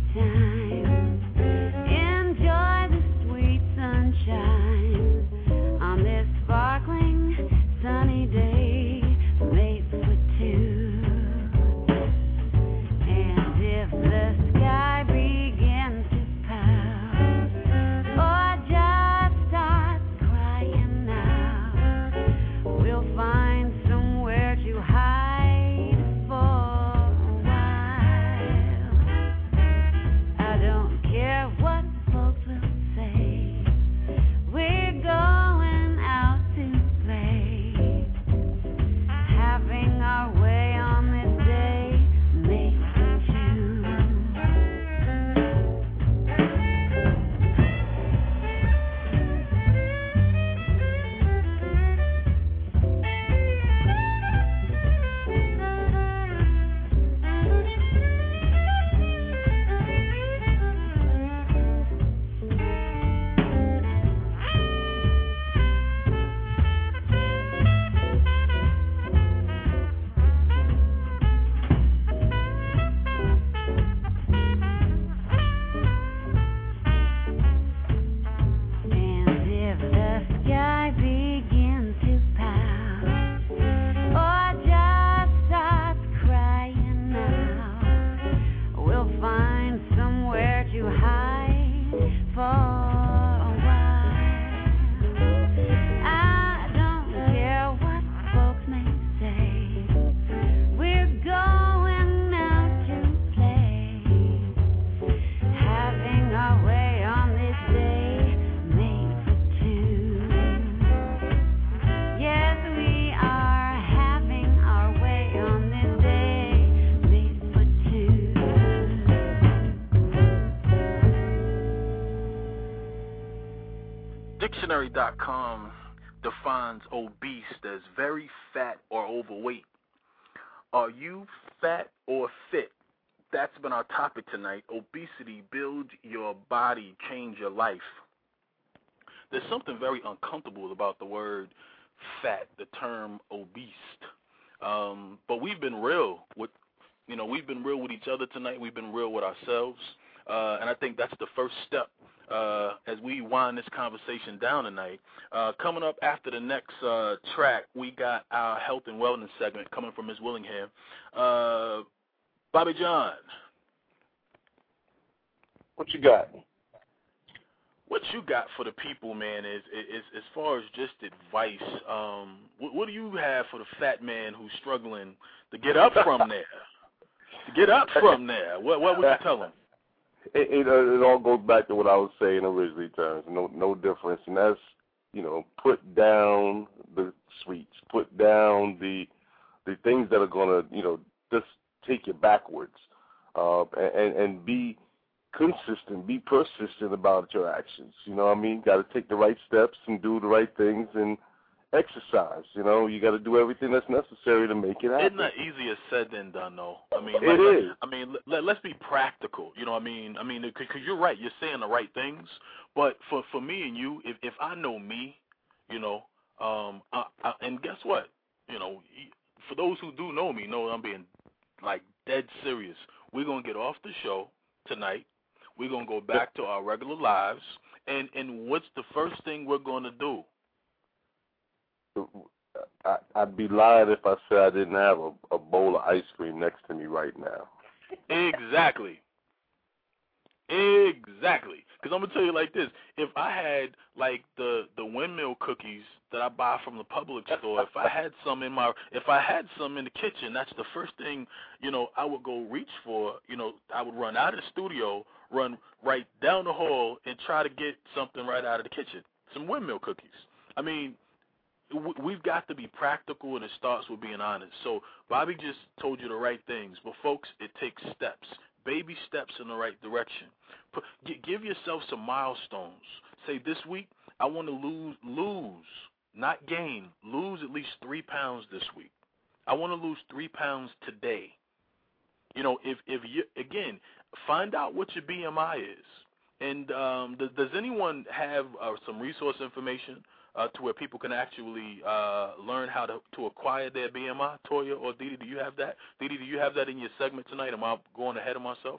Dictionary dot com defines obese as very fat or overweight. Are you fat or fit? That's been our topic tonight. Obesity, build your body, change your life. There's something very uncomfortable about the word fat, the term obese. Um, but we've been real with, you know, we've been real with each other tonight. We've been real with ourselves. Uh, and I think that's the first step uh, as we wind this conversation down tonight. Uh, coming up after the next uh, track, we got our health and wellness segment coming from Miz Willingham. Uh, Bobby John. What you got? What you got for the people, man, is, is, is as far as just advice, um, what, what do you have for the fat man who's struggling to get up from there? To get up from there, what, what would you tell him? It, it, uh, it all goes back to what I was saying originally, Terrence. No, no difference, and that's, you know, put down the sweets, put down the the things that are going to, you know, just take you backwards, uh, and and be consistent, be persistent about your actions. You know what I mean? Got to take the right steps and do the right things and exercise. You know, you got to do everything that's necessary to make it happen. Isn't that easier said than done, though? I mean, it let, is. I mean, let, let's be practical. You know what I mean? I mean, because you're right. You're saying the right things. But for for me and you, if if I know me, you know, um, I, I, and guess what? You know, for those who do know me, know I'm being like dead serious. We're gonna get off the show tonight. We're going to go back to our regular lives, and, and what's the first thing we're going to do? I, I'd be lying if I said I didn't have a, a bowl of ice cream next to me right now. Exactly. Exactly. Because I'm going to tell you like this. If I had, like, the, the windmill cookies that I buy from the Publix store, if I had some in my, if I had some in the kitchen, that's the first thing, you know, I would go reach for. You know, I would run out of the studio, run right down the hall, and try to get something right out of the kitchen, some windmill cookies. I mean, we've got to be practical, and it starts with being honest. So Bobby just told you the right things, but, folks, it takes steps. Baby steps in the right direction. Put, give yourself some milestones. Say, this week, I want to lose, lose, not gain, lose at least three pounds this week. I want to lose three pounds today. You know, if, if you, again, find out what your B M I is. And um, does, does anyone have uh, some resource information uh, to where people can actually uh, learn how to, to acquire their B M I? Toya or Didi, do you have that? Didi, do you have that in your segment tonight? Am I going ahead of myself?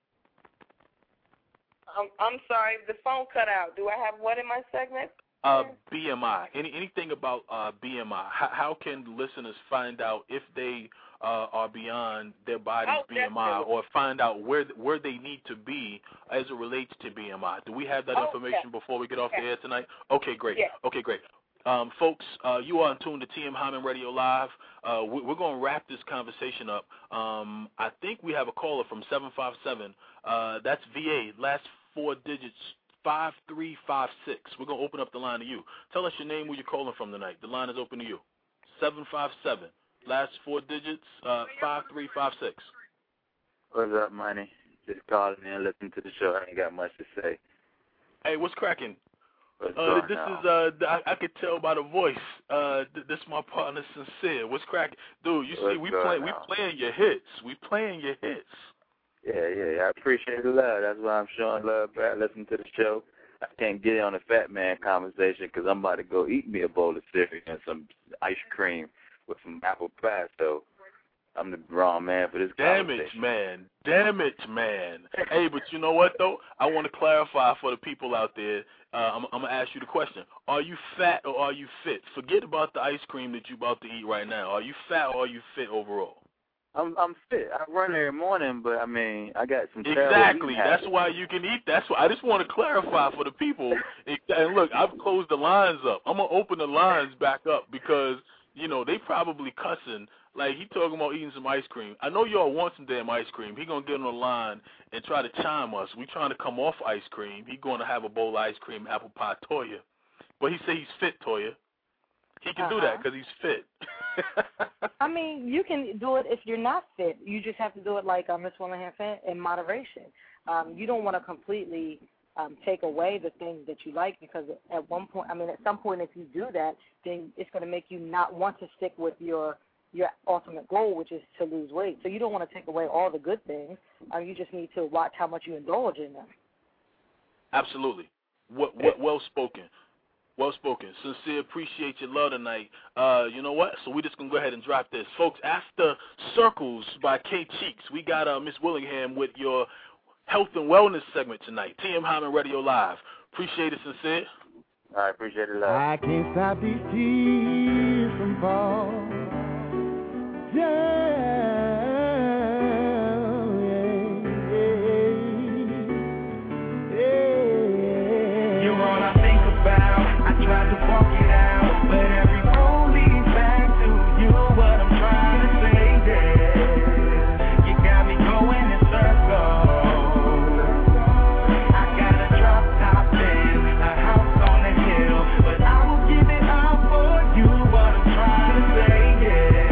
Um, I'm sorry, the phone cut out. Do I have what in my segment? Uh, B M I. Any anything about uh, B M I? How, how can listeners find out if they uh, are beyond their body's oh, B M I, or find out where where they need to be as it relates to B M I? Do we have that oh, information yes. before we get off yes. the air tonight? Okay, great. Yes. Okay, great. Um, folks, uh, you are in tune to T M Hyman Radio Live. Uh, we, we're going to wrap this conversation up. Um, I think we have a caller from seven five seven. Uh, that's V A, last four digits, five three five six. We're going to open up the line to you. Tell us your name, where you're calling from tonight. The line is open to you. seven five seven, last four digits, uh, five three five six. What's up, Money? Just calling in, listening to the show. I ain't got much to say. Hey, what's cracking? What's Uh, this on? is uh, I, I could tell by the voice. Uh, th- this is my partner, Sincere. What's cracking, dude? You see, What's we going playing, we on? playing your hits. We playing your hits. Yeah, yeah, I appreciate the love. That's why I'm showing love back, listening to the show. I can't get on the fat man conversation because I'm about to go eat me a bowl of cereal and some ice cream with some apple pie. So I'm the wrong man for this Damn conversation. it, man. Damn it, man. Hey, but you know what, though? I want to clarify for the people out there. Uh, I'm, I'm going to ask you the question. Are you fat or are you fit? Forget about the ice cream that you're about to eat right now. Are you fat or are you fit overall? I'm I'm fit. I run every morning, but, I mean, I got some Exactly. That's why you can eat. That's why I just want to clarify for the people. And, look, I've closed the lines up. I'm going to open the lines back up because, you know, they probably cussing. Like, he talking about eating some ice cream. I know y'all want some damn ice cream. He going to get on the line and try to chime us. We trying to come off ice cream. He going to have a bowl of ice cream, apple pie, Toya. But he say he's fit, Toya. He can uh-huh. do that because he's fit. I mean, you can do it if you're not fit. You just have to do it like uh, Miss Willingham said, in moderation. Um, you don't want to completely um, take away the things that you like, because at one point, I mean, at some point, if you do that, then it's going to make you not want to stick with your your ultimate goal, which is to lose weight. So you don't want to take away all the good things. Um, you just need to watch how much you indulge in them. Absolutely. What, what, well spoken. Well spoken. Sincere, appreciate your love tonight. Uh, you know what? So we're just going to go ahead and drop this. Folks, after Circles by K Cheeks, we got uh, Miss Willingham with your health and wellness segment tonight. T M Hyman Radio Live. Appreciate it, Sincere. All right, appreciate it, love. I can't stop these tears from falling. Yeah, yeah, yeah. You're all I think about. I tried to walk it out, but every road leads back to you. What I'm trying to say, yeah. You got me going in circles. I got a drop top and a house on the hill, but I will give it all for you. What I'm trying to say, yeah.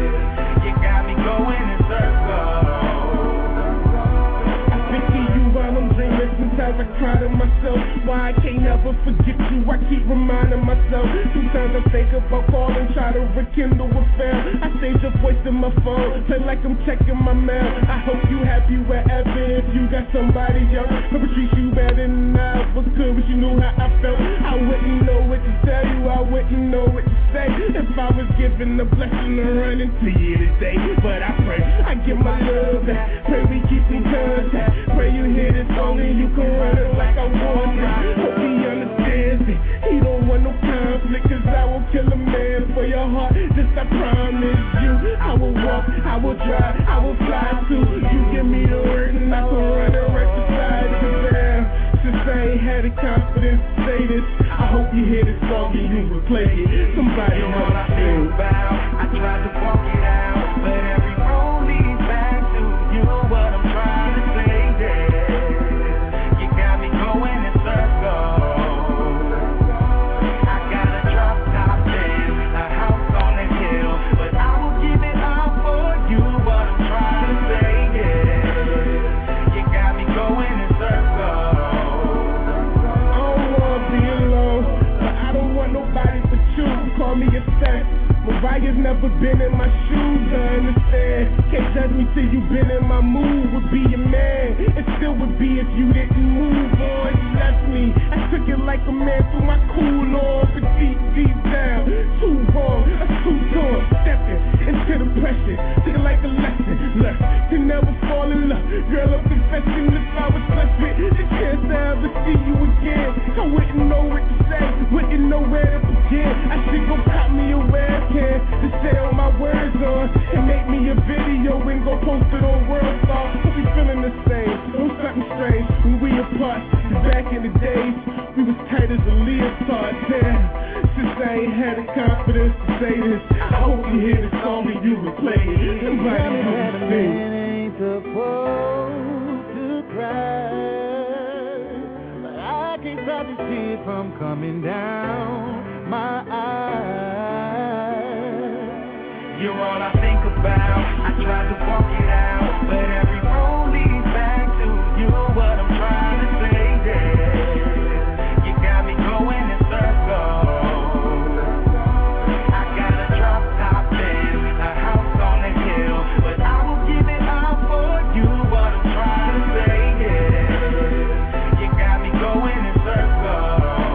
Sometimes I cry to myself, why I can't never forget you. I keep reminding myself. Sometimes I think about calling, try to rekindle a fail. I save your voice in my phone, play like I'm checking my mail. I hope you happy wherever. If you got somebody young, who would treat you better than I ever could. But you knew how I felt, I wouldn't know what to tell you, I wouldn't know what to say if I was given the blessing to run into you today. But I pray I get my love back, pray we keep in contact, pray you hear this song and you can run it like I want it. Hope he understands it, he don't want no conflict, cause I will kill a man for your heart, just I promise you. I will walk, I will drive, I will fly too. You give me the word and I can run it right beside you. Damn, since I ain't had the confidence to say this, I hope you hear this song and you will play it. Somebody you know what I think about. I tried to walk it out, but every road leads back to you. What I'm trying to say, yeah. You got me going in circles. I got a drop top and a house on the hill, but I will give it all for you. What I'm trying to say, yeah. You got me going in circles. I don't wanna be alone, but I don't want nobody but you. Call me a sack. Mariah's never been in my shoes, I understand. Can't judge me till you been in my mood. Would be your man, it still would be if you didn't move on. You left me, I took it like a man through my cool off and deep, deep down. Too wrong, a too torn, stepping into the pressure. Took it like a lesson, look, to never fall in love. Girl, I'm confessing if I was blessed with the chance to ever see you again, I wouldn't know what to say, wouldn't know where to begin. I should go cop me a webcam to say all my words on, and make me a video and go post it on World Star. Hope we feeling the same, no something strange when we apart. Back in the days, we was tight as a leotard. Damn, since I ain't had the confidence to say this, I hope you hear the song and you will play it. Somebody help me sing. Ain't supposed to cry, but I can't stop the tears from coming down my eyes. You're all I think about. I tried to walk it out, but every road leads back to you. What I'm trying to say, yeah. You got me going in circles. I got a drop top and a house on the hill, but I will give it all for you. What I'm trying to say, yeah. You got me going in circles.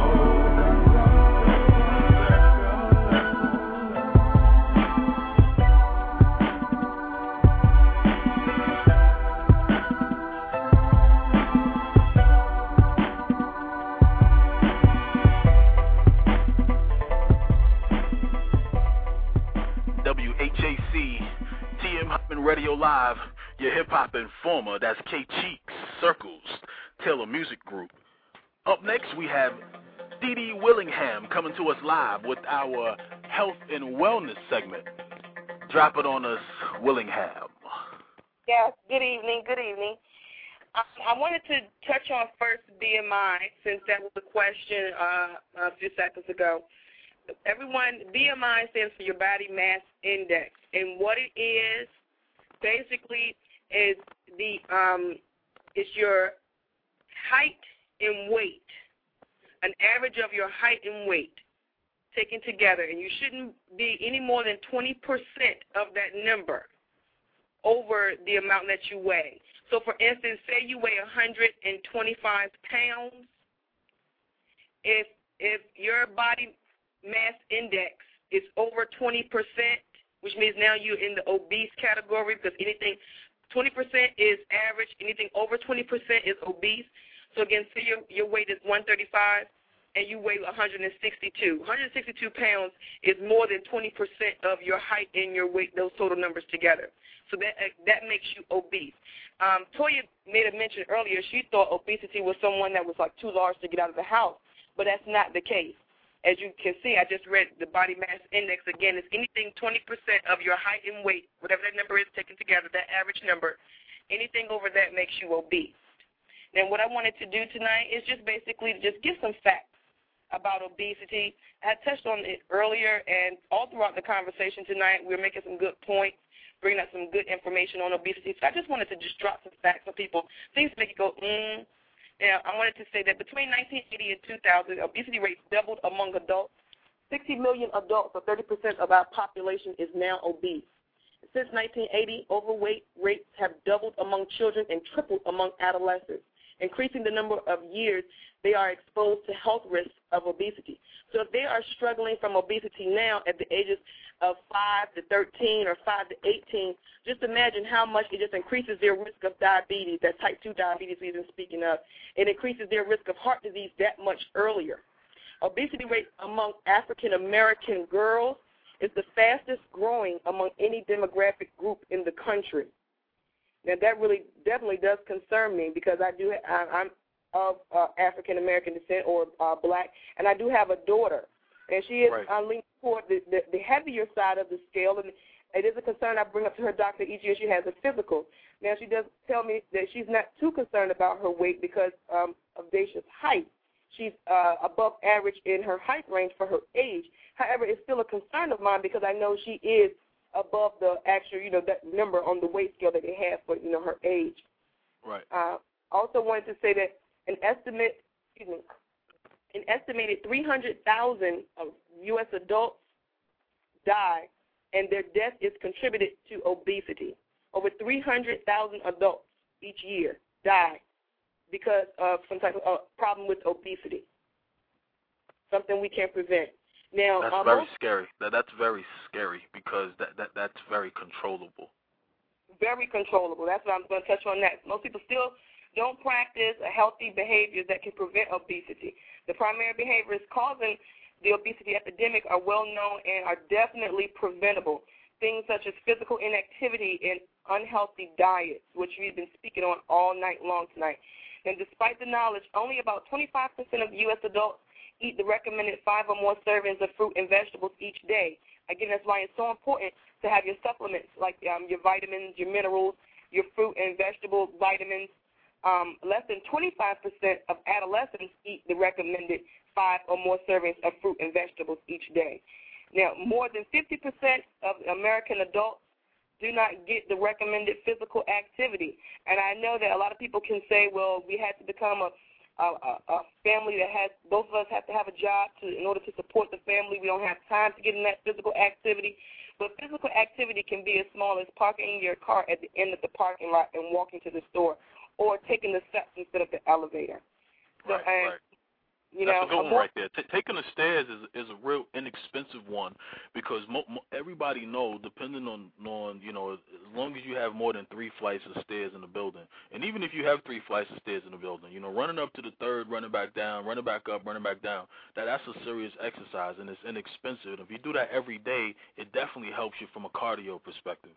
W H A C, T M Hyman Radio Live, your hip-hop informer. That's K Cheeks, Circles, Taylor Music Group. Up next, we have Dee Dee Willingham coming to us live with our health and wellness segment. Drop it on us, Willingham. Yes, good evening, good evening. I, I wanted to touch on first B M I, since that was a question uh, a few seconds ago. Everyone, B M I stands for your body mass index, and what it is basically is the um, is your height in weight, an average of your height and weight taken together, and you shouldn't be any more than twenty percent of that number over the amount that you weigh. So, for instance, say you weigh one hundred twenty-five pounds. If if your body mass index is over twenty percent, which means now you're in the obese category, because anything twenty percent is average, anything over twenty percent is obese. So again, say your, your weight is one thirty-five and you weigh one hundred sixty-two. one hundred sixty-two pounds is more than twenty percent of your height and your weight, those total numbers together. So that that makes you obese. Um, Toya made a mention earlier, she thought obesity was someone that was like too large to get out of the house, but that's not the case. As you can see, I just read the body mass index again. It's anything twenty percent of your height and weight, whatever that number is taken together, that average number, anything over that makes you obese. Now, what I wanted to do tonight is just basically just give some facts about obesity. I touched on it earlier, and all throughout the conversation tonight, we're making some good points, bringing up some good information on obesity. So I just wanted to just drop some facts for people, things to make you go, mm. Now, I wanted to say that between nineteen eighty and two thousand, obesity rates doubled among adults. sixty million adults, or thirty percent of our population, is now obese. Since nineteen eighty, overweight rates have doubled among children and tripled among adolescents, increasing the number of years they are exposed to health risks of obesity. So if they are struggling from obesity now at the ages of five to thirteen or five to eighteen, just imagine how much it just increases their risk of diabetes, that type two diabetes we've been speaking of. It increases their risk of heart disease that much earlier. Obesity rate among African-American girls is the fastest growing among any demographic group in the country. Now, that really definitely does concern me, because I do, I, I'm of uh, African-American descent, or uh, black, and I do have a daughter. And she is right. uh, leaning toward the, the, the heavier side of the scale, and it is a concern I bring up to her doctor each year she has a physical. Now, she does tell me that she's not too concerned about her weight because um, of Dacia's height. She's uh, above average in her height range for her age. However, it's still a concern of mine because I know she is above the actual, you know, that number on the weight scale that they have for, you know, her age. Right. Uh, also wanted to say that an estimate, excuse me, an estimated three hundred thousand of U S adults die, and their death is contributed to obesity. Over three hundred thousand adults each year die because of some type of uh, problem with obesity, something we can't prevent. Now, that's um, very scary. That that's very scary because that, that that's very controllable. Very controllable. That's what I'm going to touch on next. Most people still don't practice a healthy behaviors that can prevent obesity. The primary behaviors causing the obesity epidemic are well known and are definitely preventable. Things such as physical inactivity and unhealthy diets, which we've been speaking on all night long tonight. And despite the knowledge, only about twenty-five percent of U S adults eat the recommended five or more servings of fruit and vegetables each day. Again, that's why it's so important to have your supplements, like um, your vitamins, your minerals, your fruit and vegetable vitamins. Um, less than twenty-five percent of adolescents eat the recommended five or more servings of fruit and vegetables each day. Now, more than fifty percent of American adults do not get the recommended physical activity. And I know that a lot of people can say, well, we had to become a, a, a family that has, both of us have to have a job to, in order to support the family. We don't have time to get in that physical activity. But physical activity can be as small as parking your car at the end of the parking lot and walking to the store, or taking the steps instead of the elevator. So, right, and, right. You That's know, a good one right there. T- taking the stairs is is a real inexpensive one because mo- mo- everybody knows, depending on, on, you know, as long as you have more than three flights of stairs in the building, and even if you have three flights of stairs in the building, you know, running up to the third, running back down, running back up, running back down, that that's a serious exercise, and it's inexpensive. And if you do that every day, it definitely helps you from a cardio perspective.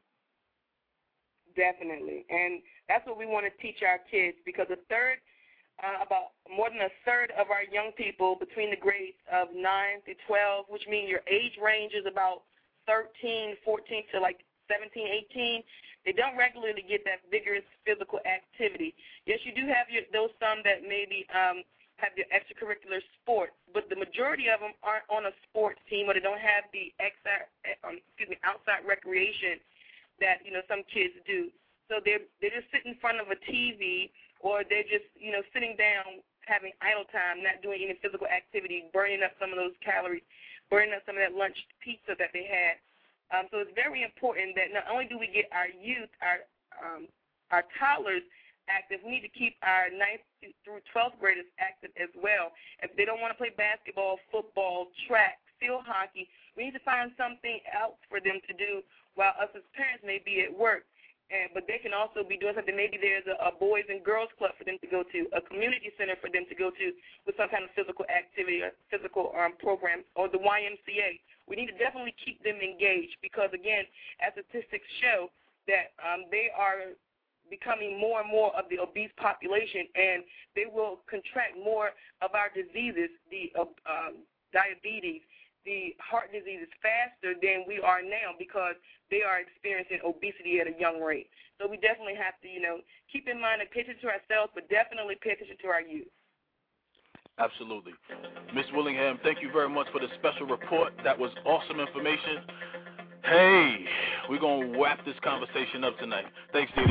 Definitely. And that's what we want to teach our kids, because a third, uh, about more than a third of our young people between the grades of nine to twelve, which means your age range is about thirteen, fourteen to like seventeen, eighteen, they don't regularly get that vigorous physical activity. Yes, you do have your, those some that maybe um, have their extracurricular sports, but the majority of them aren't on a sports team, or they don't have the outside, um, excuse me, outside recreation that, you know, some kids do. So they're, they're just sitting in front of a T V, or they're just, you know, sitting down having idle time, not doing any physical activity, burning up some of those calories, burning up some of that lunch pizza that they had. Um, so it's very important that not only do we get our youth, our um, our toddlers active, we need to keep our ninth through twelfth graders active as well. If they don't want to play basketball, football, track, field hockey, we need to find something else for them to do while us as parents may be at work. And, but they can also be doing something. Maybe there's a, a boys and girls club for them to go to, a community center for them to go to with some kind of physical activity or physical um, program, or the Y M C A. We need to definitely keep them engaged because, again, as statistics show, that um, they are becoming more and more of the obese population, and they will contract more of our diseases, the uh, um, diabetes, the heart diseases faster than we are now because they are experiencing obesity at a young rate. So we definitely have to, you know, keep in mind and pay attention to ourselves, but definitely pay attention to our youth. Absolutely. Miz Willingham, thank you very much for the special report. That was awesome information. Hey, we're going to wrap this conversation up tonight. Thanks, D D.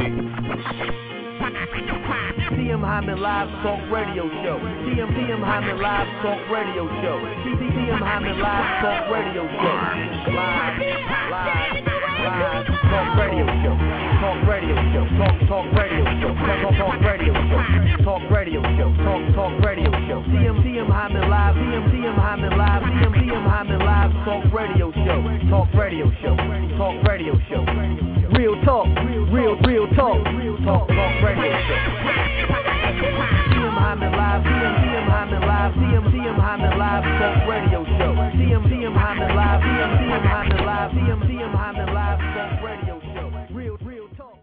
T M Hyman Live Talk Radio Show. T M T M Hyman Live Talk Radio Show. T M Hyman Live Talk Radio Show. Live, live, live Talk Radio Show. Talk Radio Show. Talk Talk Radio Show. Talk Talk Radio Show. Talk Radio Show. Talk Talk Radio Show. T M T M Hyman Live. T M T M Hyman Live. T M T M Hyman Live Talk Radio Show. Talk Radio Show. Talk Radio Show. Real talk. Real real talk. Talk Talk Radio Show. T M Hyman Live, T M T M Hyman Live, T M T M Hyman Live Talk Radio Show. T M T M Hyman Live, T M T M Hyman Live, T M T M Hyman Live Talk Radio Show. Real, real talk.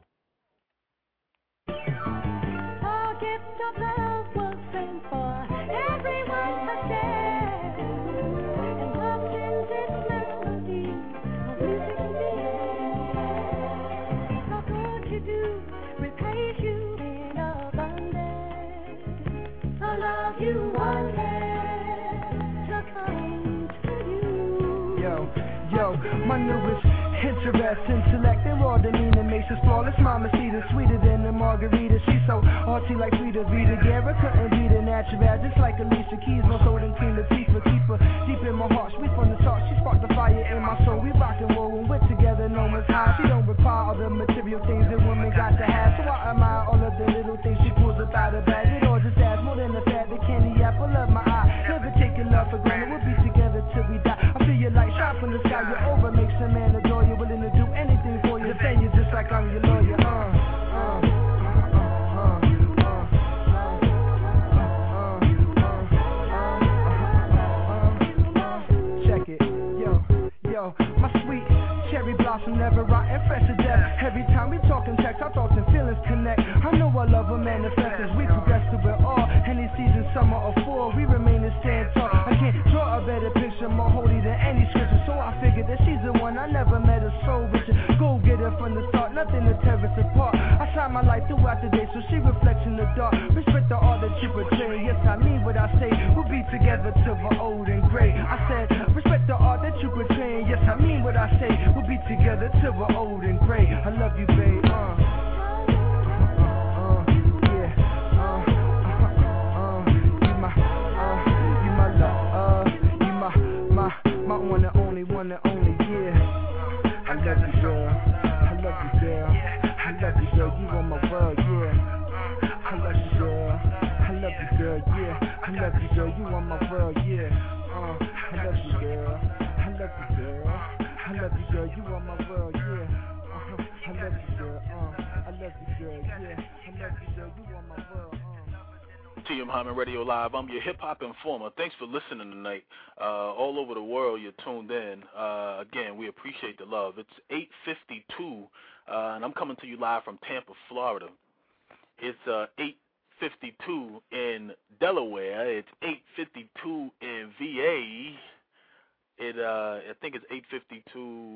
All gifts of love was sent for everyone to share, and love sends its melody of music in the air. How good you do, replace you in abundance. I love you wanted to come to you. Yo, yo, my newest interest, intellect, and raw demeanor makes us flawless. Mama Cedar, sweeter than the margarita. She's so artsy like Frida Vita. Guerra couldn't be the natural, just like Alicia Keys. No soda and Queen Latifah. Keep her deep in my heart, sweet from the start. She sparked the fire in my soul. We rock and roll when we're together, no one's high. She don't require all the material things that women got to have. So I admire all of the little things she pulls up out of bag. It all just adds more than the fat, the candy apple of my eye. Never take your love for granted. We'll be together till we die. I feel your light shine from the sky. You're over, makes a man adore you. Willing to do anything for you. Defend you just like I'm your lawyer. Uh, uh. My sweet cherry blossom never rotten, fresh to death. Every time we talk in text, our thoughts and feelings connect. I know our love will manifest as we progress to it all. Any season, summer or fall, we remain and stand tall. I can't draw a better picture, more holy than any scripture. So I figured that she's the one. I never met a soul richer. Go get her from the start, nothing to tear us apart. I shine my light throughout the day, so she reflects in the dark. Respect the art that you portray. Yes, I mean what I say. We'll be together till we're old and gray. I said, respect the art that you portray. Yes, I mean what I say. We'll be together till we're old and gray. I love you, babe. Uh. My one and only, one and only, yeah. I love you, girl. I love you, girl. I love you, girl. You on my world, yeah. I love you, girl. I love you, girl, yeah. I love you, girl. You on my world, yeah. Uh, I love you, girl. I love you, girl. I love you, girl. You on my world, yeah. Uh, I love you, girl. Uh, I love you, girl, yeah. I love you, girl. You on my world. T M Hyman Radio Live. I'm your hip-hop informer. Thanks for listening tonight. Uh, all over the world, you're tuned in. Uh, again, we appreciate the love. It's eight fifty-two, uh, and I'm coming to you live from Tampa, Florida. It's uh, eight fifty-two in Delaware. It's eight fifty-two in V A. It, uh, I think it's eight fifty-two.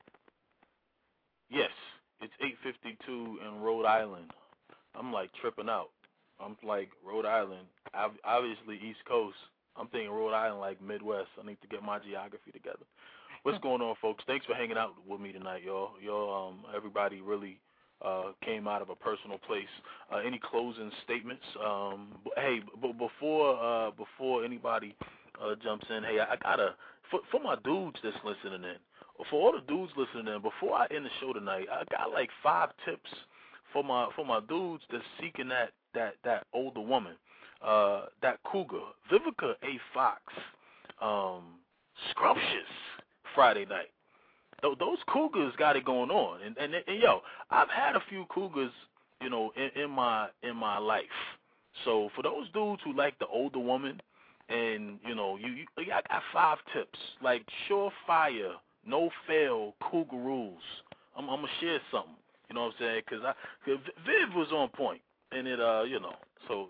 Yes, it's eight fifty-two in Rhode Island. I'm like tripping out. I'm like Rhode Island, obviously East Coast. I'm thinking Rhode Island like Midwest. I need to get my geography together. What's going on, folks? Thanks for hanging out with me tonight, y'all. Y'all, um, everybody really uh, came out of a personal place. Uh, any closing statements? Um, b- hey, b- before uh, before anybody uh, jumps in, hey, I, I gotta for, for my dudes that's listening in, for all the dudes listening in. Before I end the show tonight, I got like five tips for my for my dudes that's seeking that that that older woman, uh, that cougar, Vivica A. Fox, um, scrumptious Friday night. Those cougars got it going on, and, and and yo, I've had a few cougars, you know, in, in my in my life. So for those dudes who like the older woman, and you know, you, you I got five tips, like surefire, no fail cougar rules. I'm, I'm gonna share something, you know what I'm saying? Cause I, cause Viv was on point, and it, uh, you know, so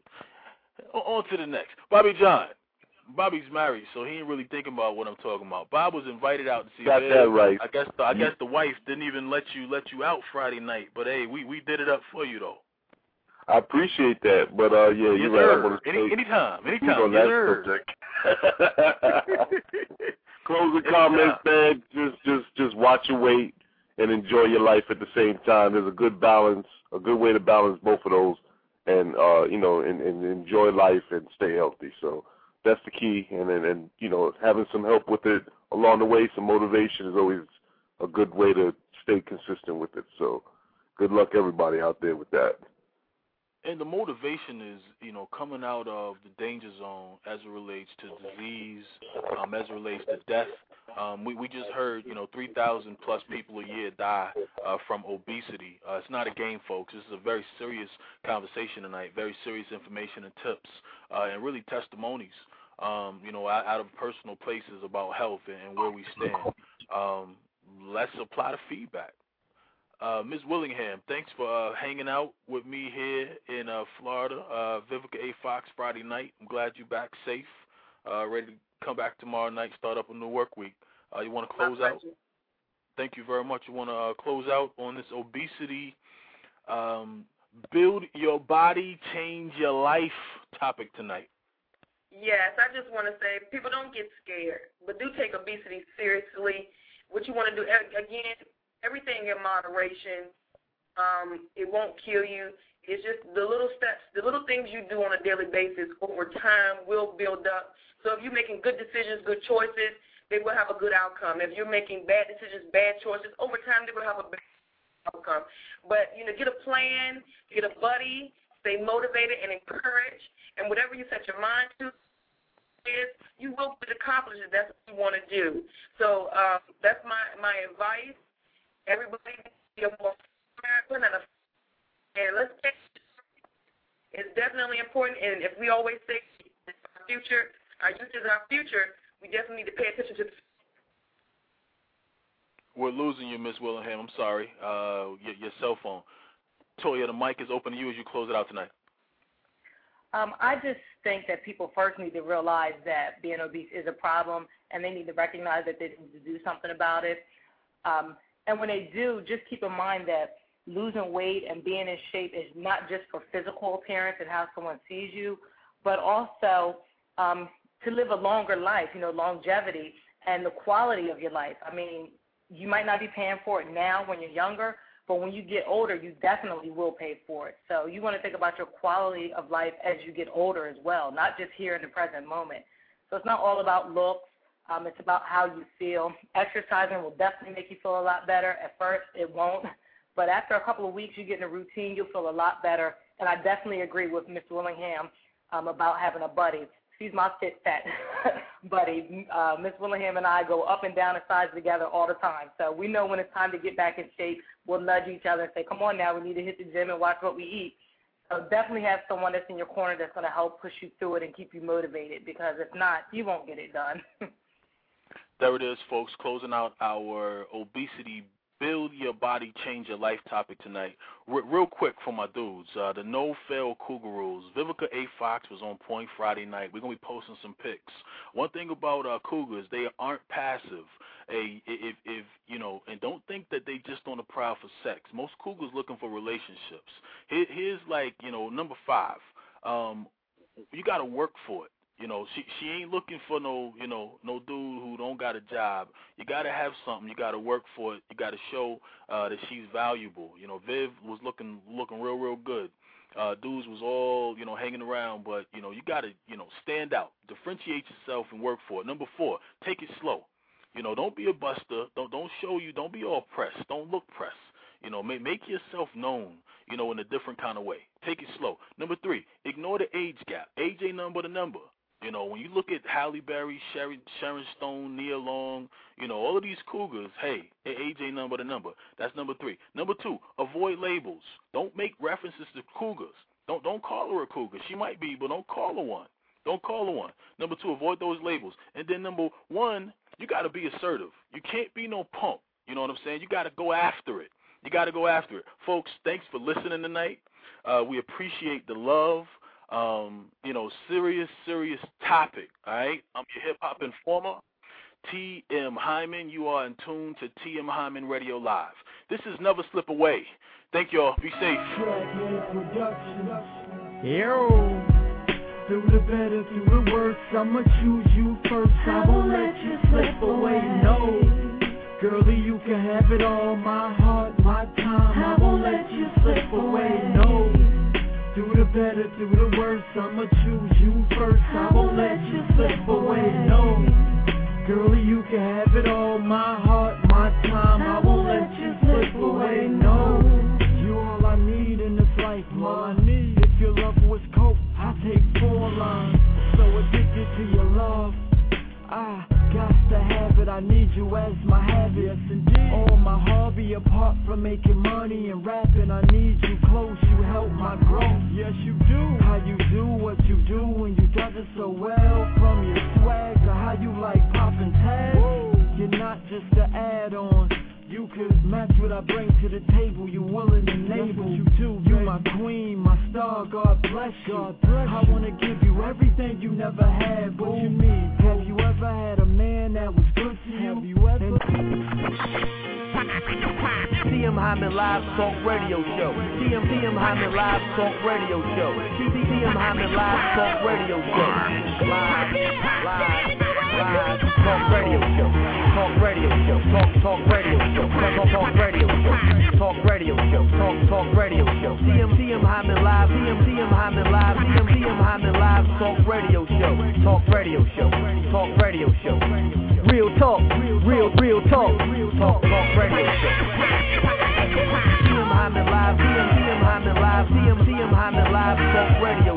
on to the next. Bobby John. Bobby's married, so he ain't really thinking about what I'm talking about. Bob was invited out to see. Got Viv. that right. I guess the, I guess the wife didn't even let you let you out Friday night, but hey, we, we did it up for you though. I appreciate that, but uh, yeah, yes, you're sir. right. I'm gonna Any, anytime, anytime. on Yes, that sir. subject. Closing comments, man. Just just just watch your weight and enjoy your life at the same time. There's a good balance, a good way to balance both of those, and uh, you know, and, and enjoy life and stay healthy. So. That's the key, and, and and you know, having some help with it along the way, some motivation is always a good way to stay consistent with it. So, good luck everybody out there with that. And the motivation is, you know, coming out of the danger zone as it relates to disease, um, as it relates to death. Um, we we just heard, you know, three thousand plus people a year die uh, from obesity. Uh, it's not a game, folks. This is a very serious conversation tonight. Very serious information and tips, uh, and really testimonies. Um, you know, out, out of personal places about health and, and where we stand. Um, let's apply the feedback. Uh, Miz Willingham, thanks for uh, hanging out with me here in uh, Florida. Uh, Vivica A. Fox, Friday night. I'm glad you're back safe, uh, ready to come back tomorrow night, start up a new work week. Uh, you want to close out? Thank you very much. You want to uh, close out on this obesity, um, build your body, change your life topic tonight? Yes, I just want to say, people don't get scared, but do take obesity seriously. What you want to do, again, everything in moderation. Um, it won't kill you. It's just the little steps, the little things you do on a daily basis over time will build up. So if you're making good decisions, good choices, they will have a good outcome. If you're making bad decisions, bad choices, over time they will have a bad outcome. But, you know, get a plan, get a buddy, stay motivated and encouraged, and whatever you set your mind to, is you will accomplish it. That's what you want to do. So um, that's my, my advice. Everybody be a more American and, a, and let's take it's definitely important. And if we always say it's our future, our youth is our future, we definitely need to pay attention to the We're losing you, Miss Willingham. I'm sorry. Uh, your, your cell phone. Toya, the mic is open to you as you close it out tonight. Um, I just think that people first need to realize that being obese is a problem, and they need to recognize that they need to do something about it. Um, and when they do, just keep in mind that losing weight and being in shape is not just for physical appearance and how someone sees you, but also um, to live a longer life, you know, longevity and the quality of your life. I mean, you might not be paying for it now when you're younger, but when you get older, you definitely will pay for it. So you want to think about your quality of life as you get older as well, not just here in the present moment. So it's not all about looks. Um, it's about how you feel. Exercising will definitely make you feel a lot better. At first, it won't. But after a couple of weeks, you get in a routine, you'll feel a lot better. And I definitely agree with Miz Willingham um, about having a buddy. She's my fit fat buddy. Uh, Miz Willingham and I go up and down the sides together all the time. So we know when it's time to get back in shape, we'll nudge each other and say, come on now, we need to hit the gym and watch what we eat. So definitely have someone that's in your corner that's going to help push you through it and keep you motivated, because if not, you won't get it done. There it is, folks, closing out our obesity build your body, change your life topic tonight. R- real quick for my dudes, uh, the no-fail cougar rules. Vivica A. Fox was on point Friday night. We're going to be posting some pics. One thing about uh, cougars, they aren't passive. A, if, if, you know, and don't think that they just on the prowl for sex. Most cougars looking for relationships. Here, here's like, you know, number five. Um, you got to work for it. You know, she she ain't looking for no, you know, no dude who don't got a job. You got to have something. You got to work for it. You got to show uh, that she's valuable. You know, Viv was looking looking real, real good. Uh, dudes was all, you know, hanging around, but, you know, you got to, you know, stand out, differentiate yourself and work for it. Number four, take it slow. You know, don't be a buster. Don't don't show you. Don't be all pressed. Don't look pressed. You know, make, make yourself known, you know, in a different kind of way. Take it slow. Number three, ignore the age gap. Age ain't nothing but a number. You know, when you look at Halle Berry, Sharon, Sharon Stone, Nia Long, you know, all of these cougars, hey, age ain't nothing but a number. That's number three. Number two, avoid labels. Don't make references to cougars. Don't don't call her a cougar. She might be, but don't call her one. Don't call her one. Number two, avoid those labels. And then number one, you got to be assertive. You can't be no punk. You know what I'm saying? You got to go after it. You got to go after it. Folks, thanks for listening tonight. Uh, we appreciate the love. Um, you know, serious, serious topic, all right? I'm your hip-hop informer, T M. Hyman. You are in tune to T M. Hyman Radio Live. This is Never Slip Away. Thank y'all. Be safe. Yo. Do the better, do the worse. I'ma choose you first. I won't let you slip away, no. Girlie, you can have it all. My heart, my time. I won't let you slip away, no. Do the better, do the worse, I'ma choose you first. I won't let you slip away, no. Girlie, you can have it all, my heart, my time. I won't let you slip away, no. You all I need in this life, ma. If your love was coke, I take four lines. So addicted to your love, I got to have it. I need you as my habit. Yes, indeed. Oh, my hobby, apart from making money and rapping, I need you close. You help my growth. Yes, you do. How you do what you do when you does it so well. From your swag to how you like popping tags. You're not just an add-on. You could match what I bring to the table. You willing to enable. You do. You my queen, my star. God bless you. God bless you. I wanna give you everything you never had. What you need? Have you ever had a man that was good to you? Have you ever? T M. Hyman Live Talk Radio Show. T M. T M. Hyman Live Talk Radio Show. T M. Hyman Live Talk Radio Show. Live, live, live Talk Radio Show. Talk Radio Show. Talk Talk Radio Show. Talk Talk Radio Show. Talk Radio Show. Talk Talk Radio Show. T M. T M. Hyman Live. T M. T M. Hyman Live. T M. T M. Hyman Live Talk Radio Show. Talk Radio Show. Talk Radio Show. Real talk. Real real talk. Talk Talk Radio Show. T M. Hyman Live. T M. T M. Hyman Live. T M. T M. Hyman Live Talk Radio